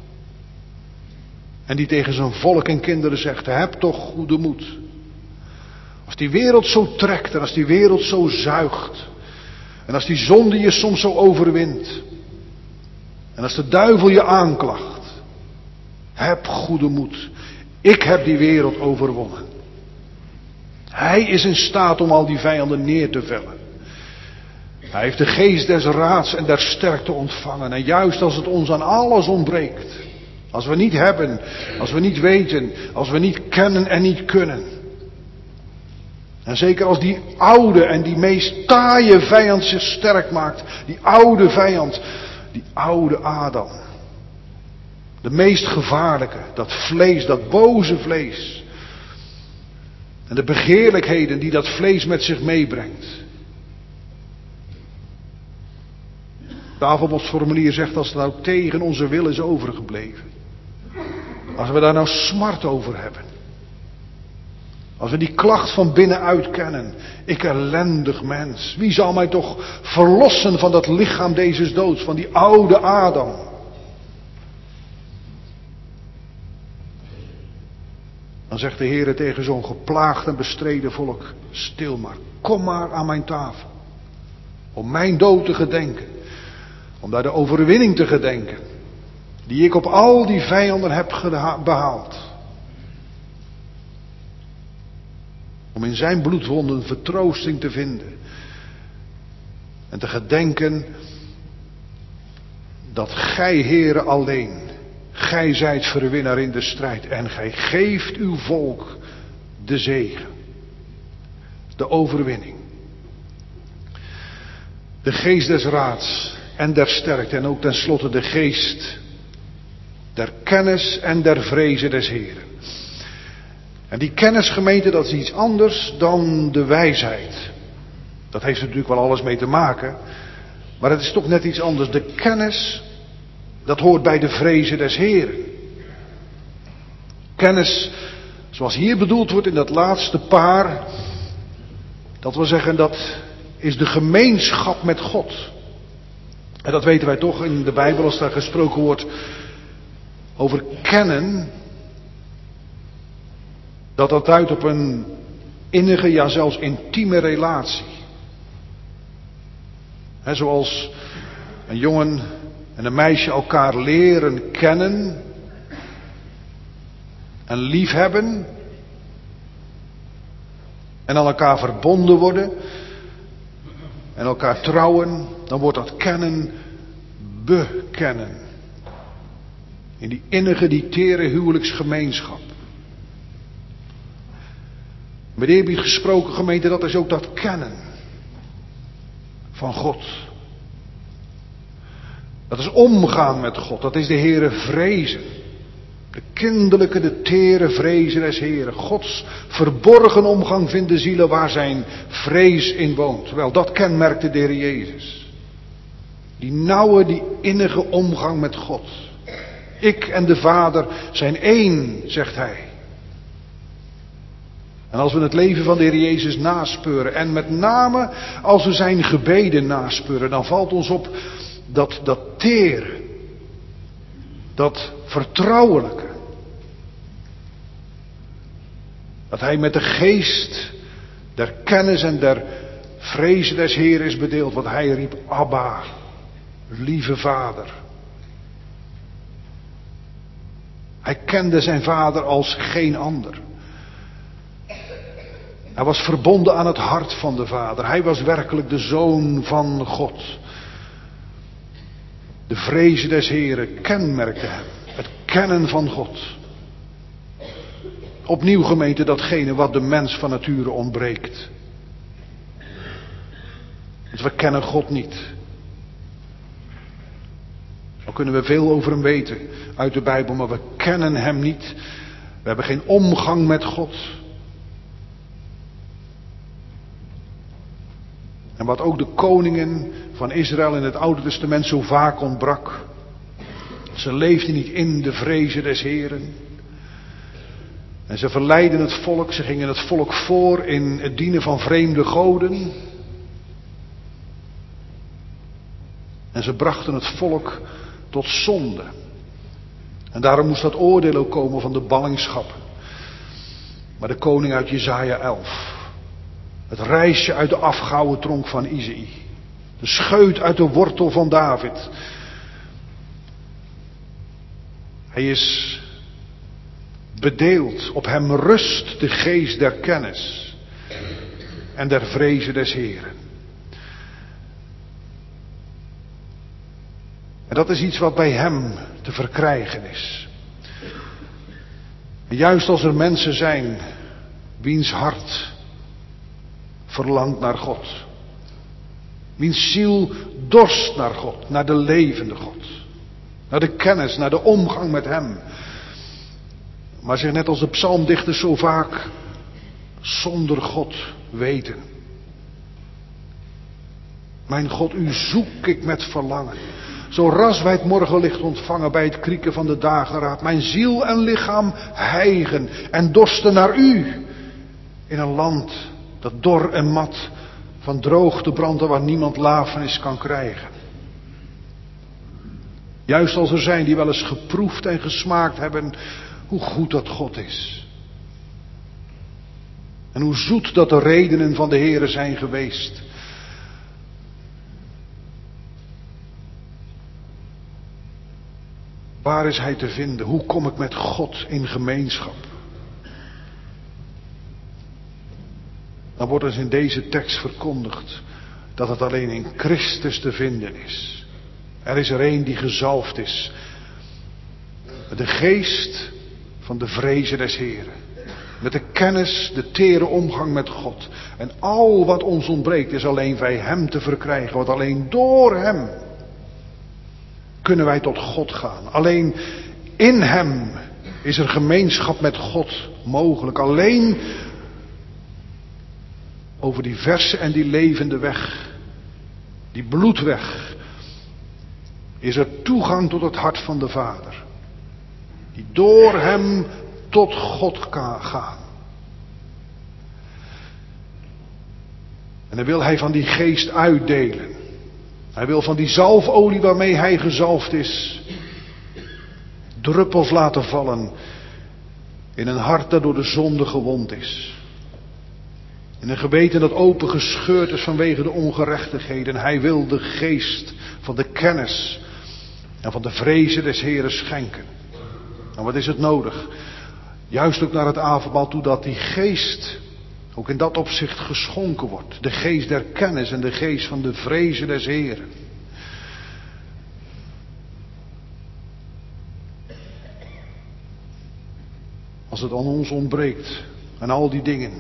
En die tegen zijn volk en kinderen zegt, heb toch goede moed. Als die wereld zo trekt en als die wereld zo zuigt. En als die zonde je soms zo overwint. En als de duivel je aanklacht. Heb goede moed. Ik heb die wereld overwonnen. Hij is in staat om al die vijanden neer te vellen. Hij heeft de geest des raads en der sterkte ontvangen. En juist als het ons aan alles ontbreekt. Als we niet hebben, als we niet weten, als we niet kennen en niet kunnen. En zeker als die oude en die meest taaie vijand zich sterk maakt. Die oude vijand, die oude Adam. De meest gevaarlijke, dat vlees, dat boze vlees. En de begeerlijkheden die dat vlees met zich meebrengt. De avondmaalsformulier zegt als het nou tegen onze wil is overgebleven. Als we daar nou smart over hebben. Als we die klacht van binnenuit kennen. Ik ellendig mens. Wie zal mij toch verlossen van dat lichaam deze doods. Van die oude Adam. Dan zegt de Heer tegen zo'n geplaagd en bestreden volk. Stil maar. Kom maar aan mijn tafel. Om mijn dood te gedenken. Om daar de overwinning te gedenken. Die ik op al die vijanden heb behaald. Om in zijn bloedwonden vertroosting te vinden. En te gedenken dat gij, Heere, alleen, gij zijt verwinnaar in de strijd. En gij geeft uw volk de zegen. De overwinning. De geest des raads en der sterkte. En ook tenslotte de geest der kennis en der vreze des Heeren. En die kennisgemeente, dat is iets anders dan de wijsheid. Dat heeft er natuurlijk wel alles mee te maken. Maar het is toch net iets anders. De kennis, dat hoort bij de vreze des Heeren. Kennis, zoals hier bedoeld wordt in dat laatste paar. Dat wil zeggen, dat is de gemeenschap met God. En dat weten wij toch in de Bijbel als daar gesproken wordt over kennen. Dat dat duidt op een innige, ja zelfs intieme relatie. He, zoals een jongen en een meisje elkaar leren kennen. En liefhebben. En aan elkaar verbonden worden. En elkaar trouwen. Dan wordt dat kennen bekennen. In die innige, die tere huwelijksgemeenschap. Met eerbied gesproken, gemeente, dat is ook dat kennen van God. Dat is omgaan met God. Dat is de Heere vrezen. De kinderlijke, de tere vrezen des Heeren. Gods verborgen omgang vindt de zielen waar zijn vrees in woont. Wel, dat kenmerkte de Heer Jezus. Die nauwe, die innige omgang met God. Ik en de Vader zijn één, zegt hij. En als we het leven van de Heer Jezus naspeuren, en met name als we zijn gebeden naspeuren, dan valt ons op dat, dat tere, dat vertrouwelijke. Dat hij met de geest der kennis en der vrezen des Heeren is bedeeld. Want hij riep, Abba, lieve Vader. Hij kende zijn Vader als geen ander. Hij was verbonden aan het hart van de Vader. Hij was werkelijk de Zoon van God. De vrezen des Heeren kenmerkte hem. Het kennen van God. Opnieuw, gemeente, datgene wat de mens van nature ontbreekt. Want we kennen God niet. Al kunnen we veel over hem weten uit de Bijbel, maar we kennen hem niet. We hebben geen omgang met God. En wat ook de koningen van Israël in het Oude Testament zo vaak ontbrak. Ze leefden niet in de vrezen des Heeren. En ze verleidden het volk, ze gingen het volk voor in het dienen van vreemde goden. En ze brachten het volk tot zonde. En daarom moest dat oordeel ook komen van de ballingschap. Maar de koning uit Jesaja elf. Het rijsje uit de afgehouwen tronk van Isaïe. De scheut uit de wortel van David. Hij is bedeeld. Op hem rust de geest der kennis. En der vrezen des Heeren. En dat is iets wat bij hem te verkrijgen is. En juist als er mensen zijn wiens hart verlangt naar God. Wiens ziel dorst naar God, naar de levende God. Naar de kennis, naar de omgang met hem. Maar zich net als de psalmdichters zo vaak zonder God weten. Mijn God, u zoek ik met verlangen. Zo ras wij het morgenlicht ontvangen bij het krieken van de dageraad. Mijn ziel en lichaam hijgen en dorsten naar u. In een land dat dor en mat van droogte brandt en waar niemand lafenis kan krijgen. Juist als er zijn die wel eens geproefd en gesmaakt hebben hoe goed dat God is. En hoe zoet dat de redenen van de Heere zijn geweest. Waar is hij te vinden? Hoe kom ik met God in gemeenschap? Dan wordt dus in deze tekst verkondigd dat het alleen in Christus te vinden is. Er is er een die gezalfd is. Met de geest van de vrezen des Heren. Met de kennis, de tere omgang met God. En al wat ons ontbreekt is alleen bij hem te verkrijgen. Want alleen door hem kunnen wij tot God gaan. Alleen in hem is er gemeenschap met God mogelijk. Alleen over die verse en die levende weg, die bloedweg, is er toegang tot het hart van de Vader. Die door hem tot God kan gaan. En dan wil hij van die geest uitdelen. Hij wil van die zalfolie waarmee hij gezalfd is, druppels laten vallen in een hart dat door de zonde gewond is. In een geweten dat open gescheurd is vanwege de ongerechtigheden. Hij wil de geest van de kennis en van de vrezen des Heren schenken. En wat is het nodig? Juist ook naar het avondmaal toe dat die geest ook in dat opzicht geschonken wordt. De geest der kennis en de geest van de vrezen des Heren. het aan ons ontbreekt, aan al die dingen,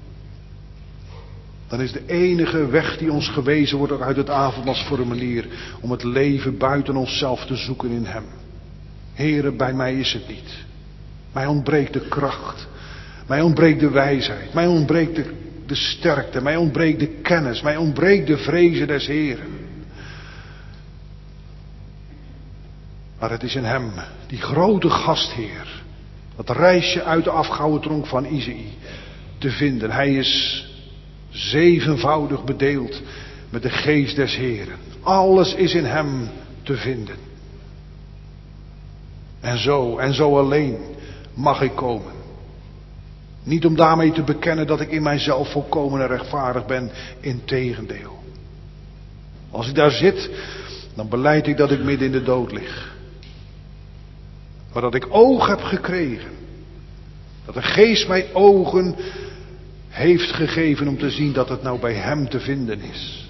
dan is de enige weg die ons gewezen wordt ook uit het avondmaalsformulier om het leven buiten onszelf te zoeken in Hem. Heere, bij mij is het niet. Mij ontbreekt de kracht. Mij ontbreekt de wijsheid. Mij ontbreekt de, de sterkte. Mij ontbreekt de kennis. Mij ontbreekt de vrezen des Heeren. Maar het is in Hem, die grote gastheer, dat reisje uit de afgehouden tronk van Isaïe, te vinden. Hij is zevenvoudig bedeeld met de geest des Heeren. Alles is in Hem te vinden. En zo, en zo alleen mag ik komen. Niet om daarmee te bekennen dat ik in mijzelf volkomen en rechtvaardig ben. Integendeel. Als ik daar zit, dan belijd ik dat ik midden in de dood lig. Maar dat ik oog heb gekregen. Dat de geest mij ogen heeft gegeven om te zien dat het nou bij Hem te vinden is.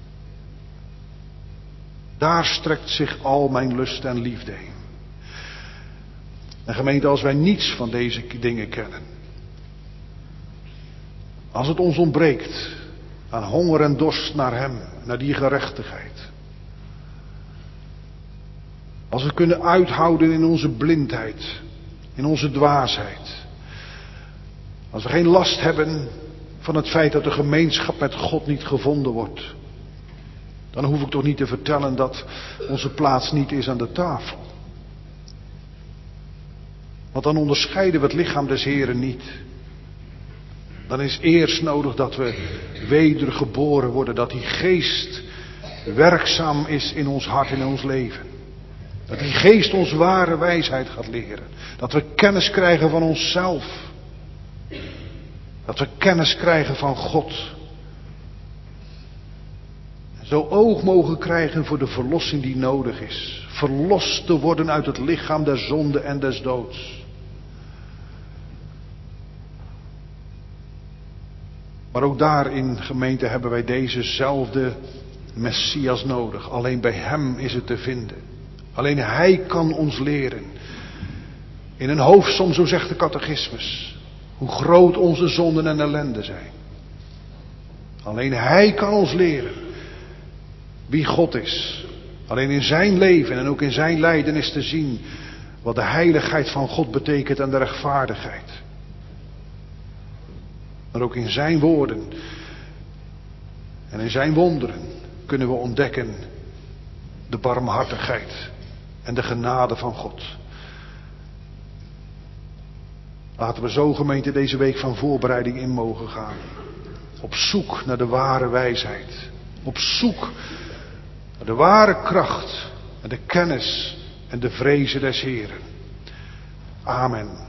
Daar strekt zich al mijn lust en liefde heen. En gemeente, als wij niets van deze dingen kennen. Als het ons ontbreekt aan honger en dorst naar Hem, naar die gerechtigheid. Als we kunnen uithouden in onze blindheid, in onze dwaasheid. Als we geen last hebben van het feit dat de gemeenschap met God niet gevonden wordt. Dan hoef ik toch niet te vertellen dat onze plaats niet is aan de tafel. Want dan onderscheiden we het lichaam des Heren niet. Dan is eerst nodig dat we wedergeboren worden. Dat die geest werkzaam is in ons hart en in ons leven. Dat die geest ons ware wijsheid gaat leren. Dat we kennis krijgen van onszelf. Dat we kennis krijgen van God. En zo oog mogen krijgen voor de verlossing die nodig is. Verlost te worden uit het lichaam der zonde en des doods. Maar ook daarin, gemeente, hebben wij dezezelfde Messias nodig. Alleen bij Hem is het te vinden. Alleen Hij kan ons leren. In een hoofdsom, zo zegt de catechismus, hoe groot onze zonden en ellende zijn. Alleen Hij kan ons leren wie God is. Alleen in zijn leven en ook in zijn lijden is te zien wat de heiligheid van God betekent en de rechtvaardigheid. Maar ook in zijn woorden en in zijn wonderen kunnen we ontdekken de barmhartigheid en de genade van God. Laten we zo, gemeente, deze week van voorbereiding in mogen gaan. Op zoek naar de ware wijsheid. Op zoek naar de ware kracht en de kennis en de vrezen des Heren. Amen.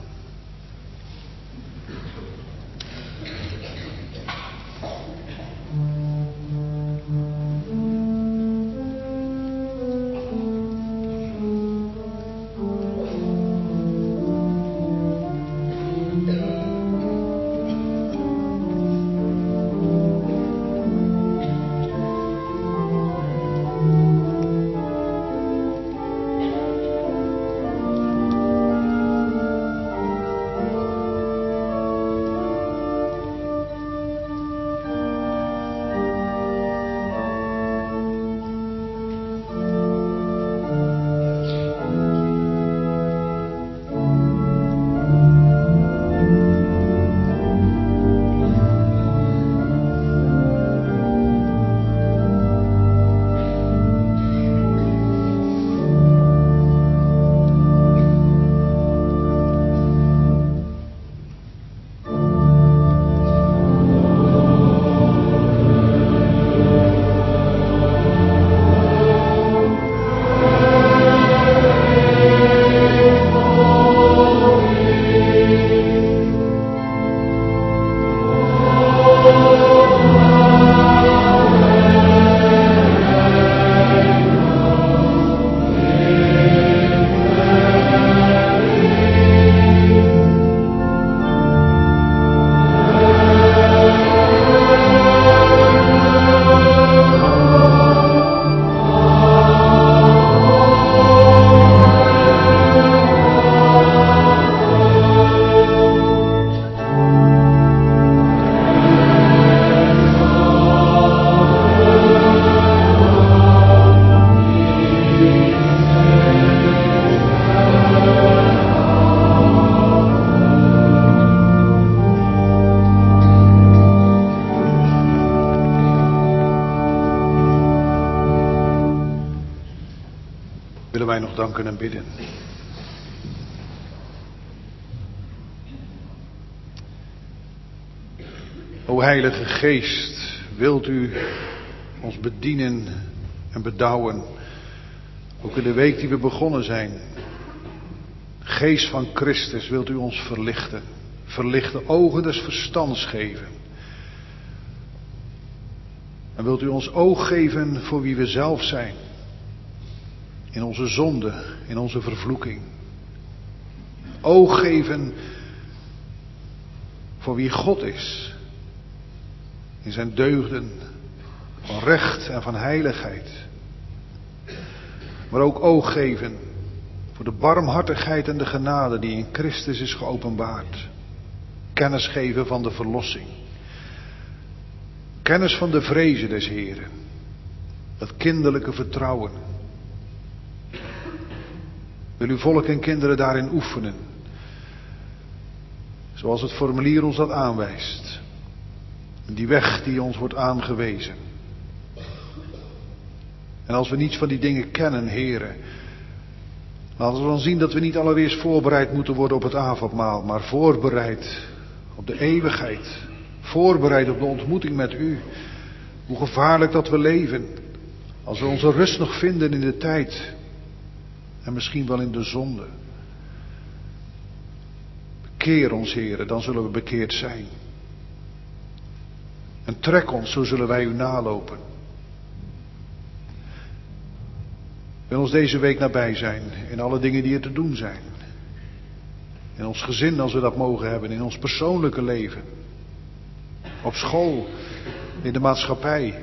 wij nog danken en bidden. O Heilige Geest, wilt u ons bedienen en bedouwen, ook in de week die we begonnen zijn. Geest van Christus, wilt u ons verlichten, verlichte ogen des verstands geven. En wilt u ons oog geven voor wie we zelf zijn, in onze zonde, in onze vervloeking. Oog geven voor wie God is, in zijn deugden van recht en van heiligheid. Maar ook oog geven voor de barmhartigheid en de genade die in Christus is geopenbaard. Kennis geven van de verlossing. Kennis van de vrezen des Heren. Dat kinderlijke vertrouwen. Wil uw volk en kinderen daarin oefenen. Zoals het formulier ons dat aanwijst. Die weg die ons wordt aangewezen. En als we niets van die dingen kennen, Heren, laten we dan zien dat we niet allereerst voorbereid moeten worden op het avondmaal, maar voorbereid op de eeuwigheid. Voorbereid op de ontmoeting met u. Hoe gevaarlijk dat we leven, als we onze rust nog vinden in de tijd en misschien wel in de zonde. Bekeer ons, Heren, dan zullen we bekeerd zijn. En trek ons, zo zullen wij u nalopen. Wil ons deze week nabij zijn in alle dingen die er te doen zijn. In ons gezin als we dat mogen hebben, in ons persoonlijke leven. Op school, in de maatschappij.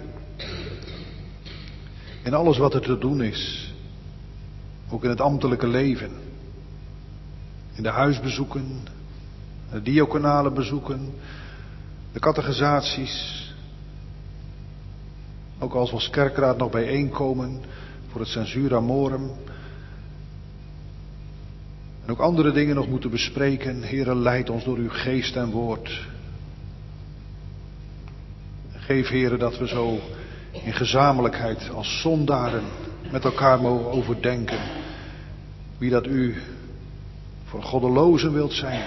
In alles wat er te doen is. Ook in het ambtelijke leven. In de huisbezoeken, de diaconale bezoeken, de catechisaties. Ook als we als kerkraad nog bijeenkomen voor het censura morum. En ook andere dingen nog moeten bespreken. Heere, leid ons door uw geest en woord. Geef, Heere, dat we zo in gezamenlijkheid als zondaren met elkaar mogen overdenken wie dat u voor goddelozen wilt zijn.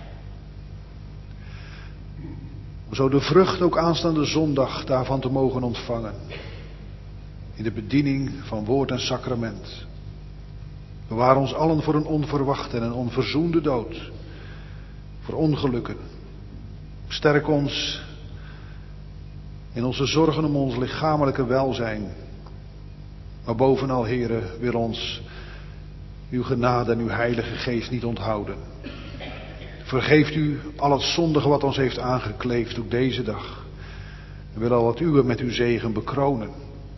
Om zo de vrucht ook aanstaande zondag daarvan te mogen ontvangen. In de bediening van woord en sacrament. Bewaar ons allen voor een onverwachte en een onverzoende dood. Voor ongelukken. Sterk ons in onze zorgen om ons lichamelijke welzijn. Maar bovenal, Heere, wil ons uw genade en uw heilige geest niet onthouden. Vergeeft u al het zondige wat ons heeft aangekleefd ook deze dag. En wil al het uwe met uw zegen bekronen.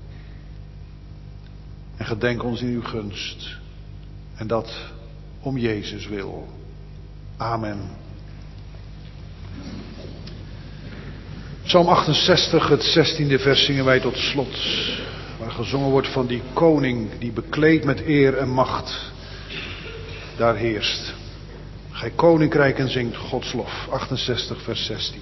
En gedenk ons in uw gunst. En dat om Jezus wil. Amen. Psalm achtenzestig, het zestiende vers zingen wij tot slot. Waar gezongen wordt van die koning die bekleed met eer en macht daar heerst. Gij koninkrijk en zingt Gods lof. achtenzestig vers zestien.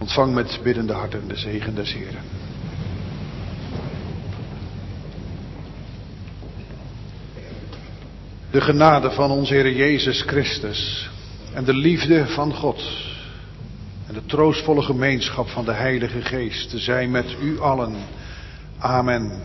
Ontvang met biddende harten de zegen des Heren. De genade van onze Heer Jezus Christus en de liefde van God en de troostvolle gemeenschap van de Heilige Geest zij met u allen. Amen.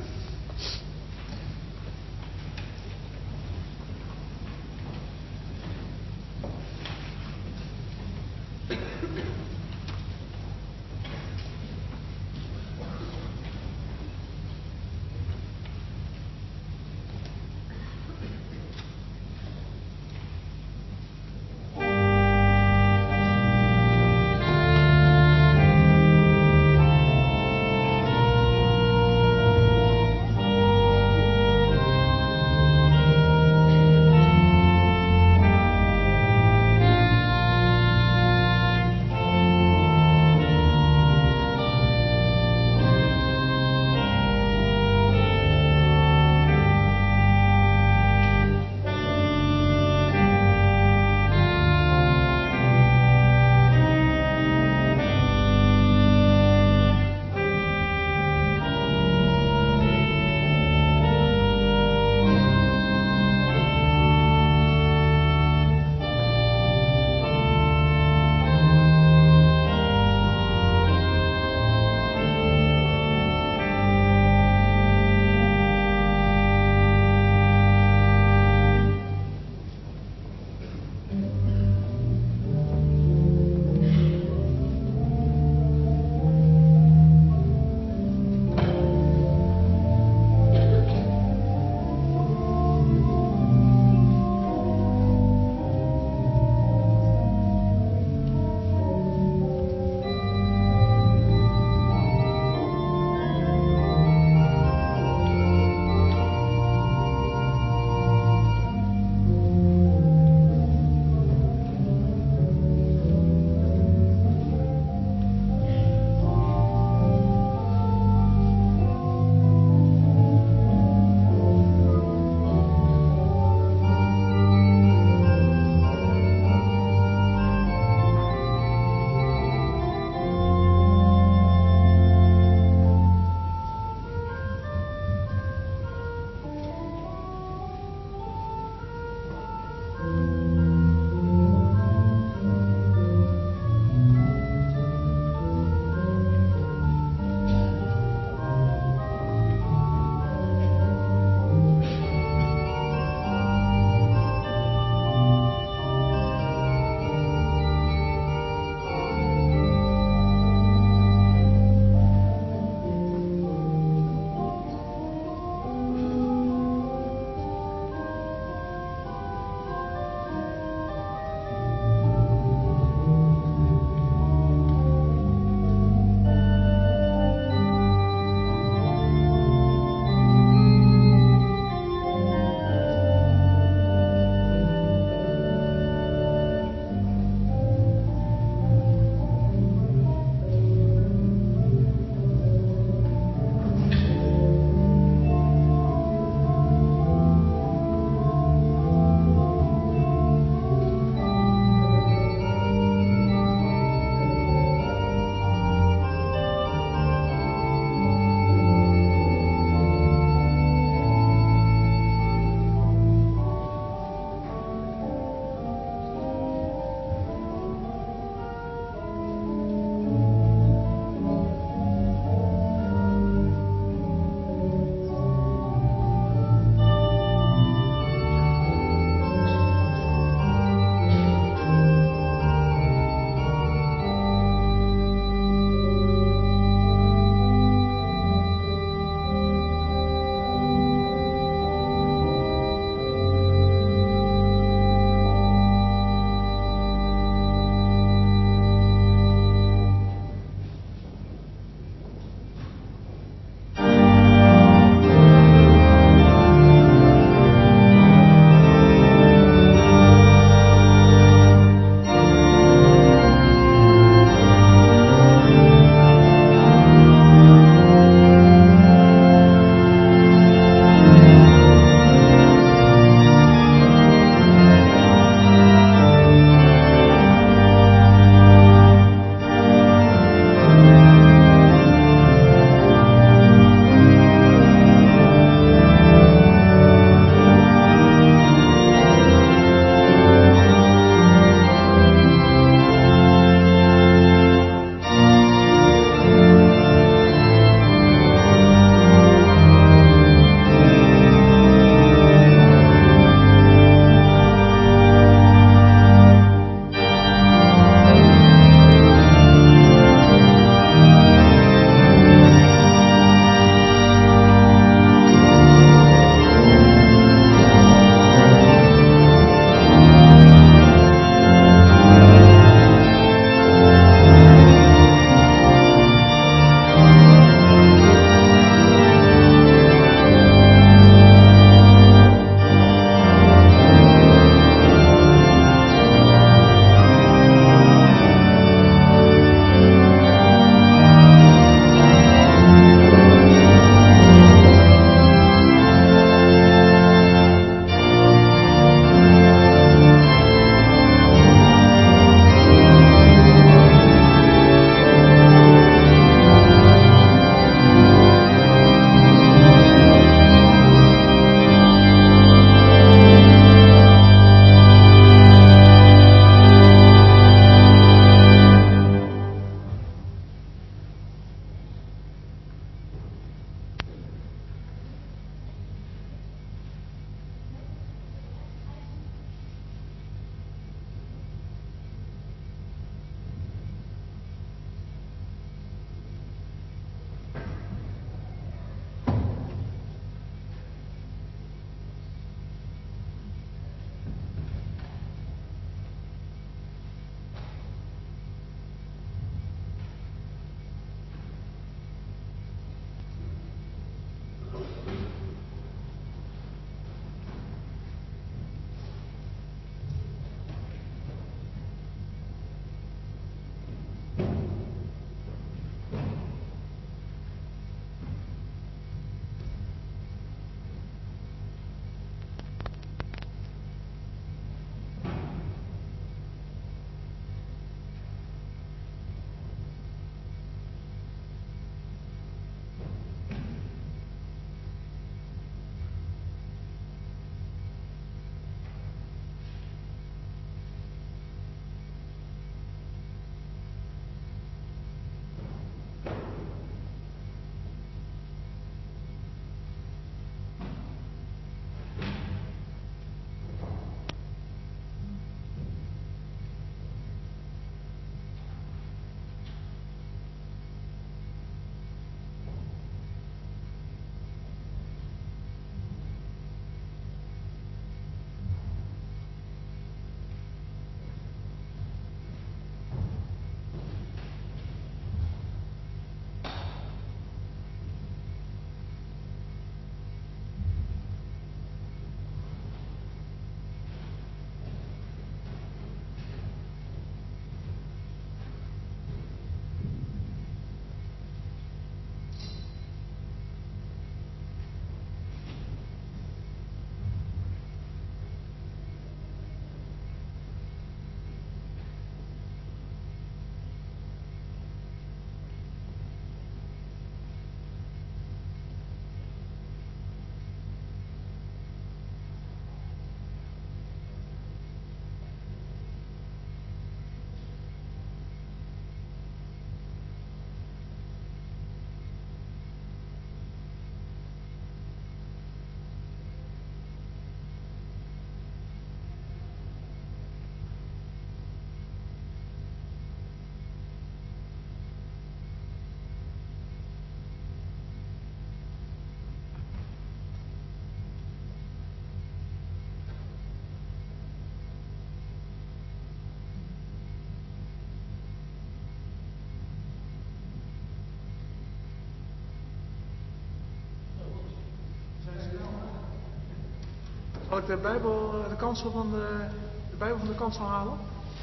Zal ik de Bijbel, de kansel van de, de Bijbel van de kansel halen?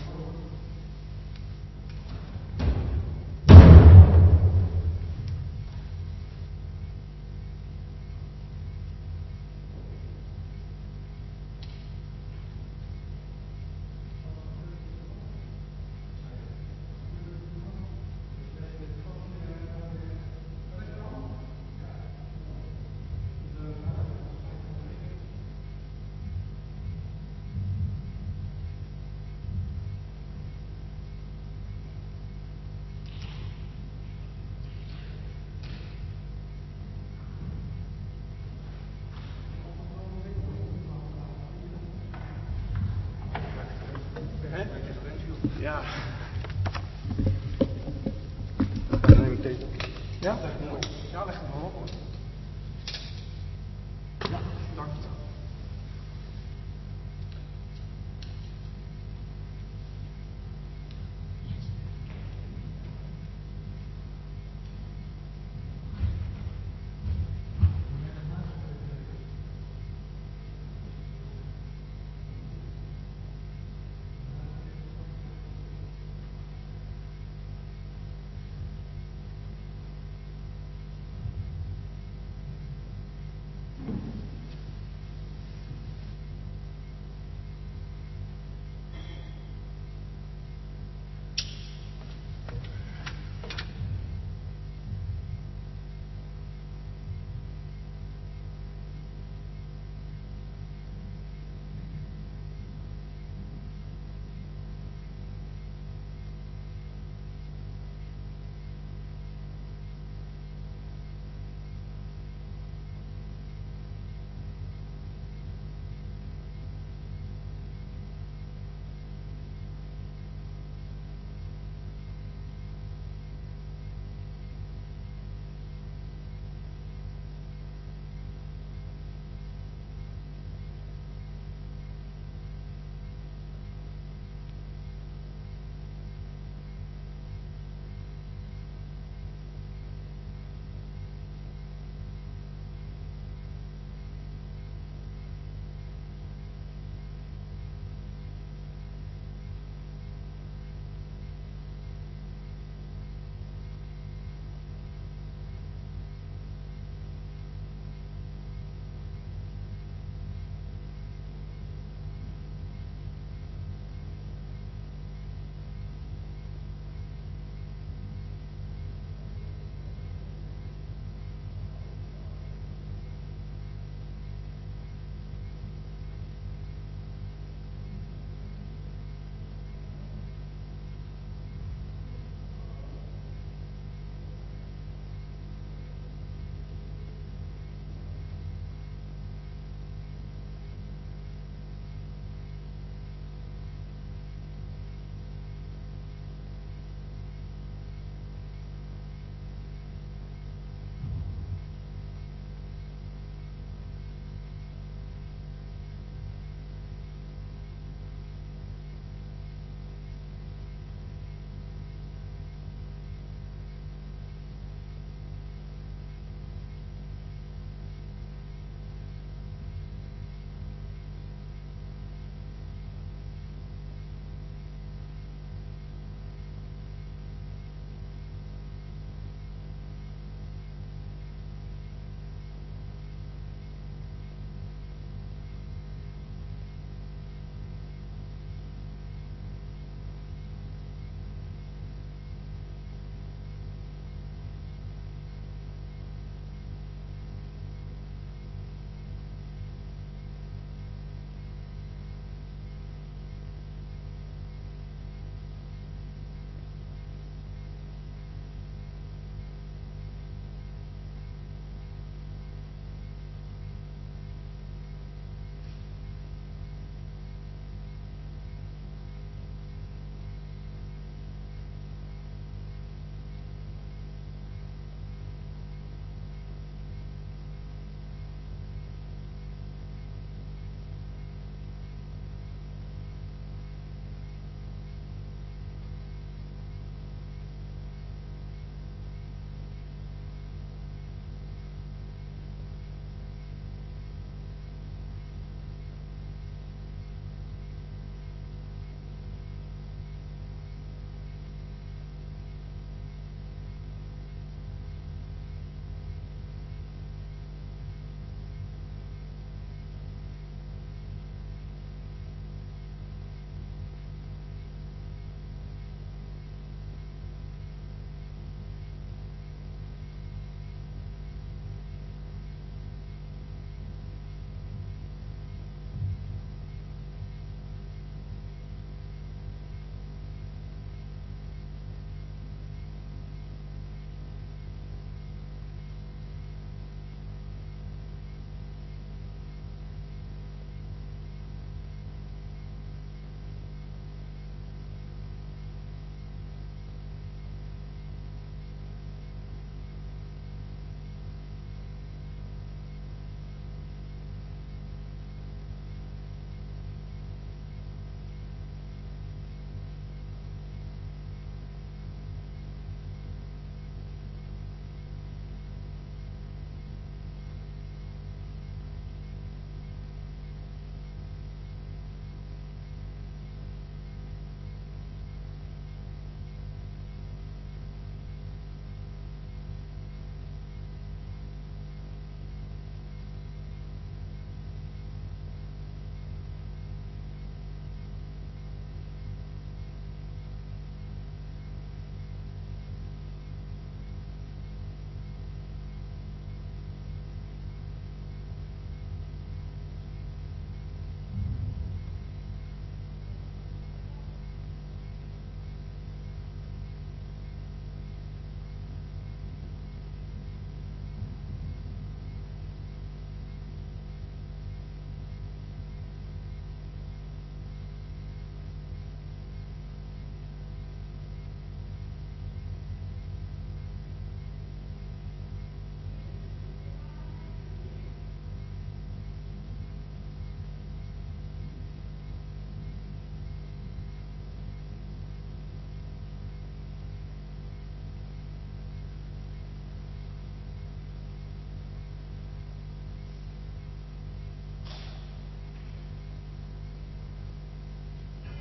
Ja. Ja? Ja, leg hem maar op.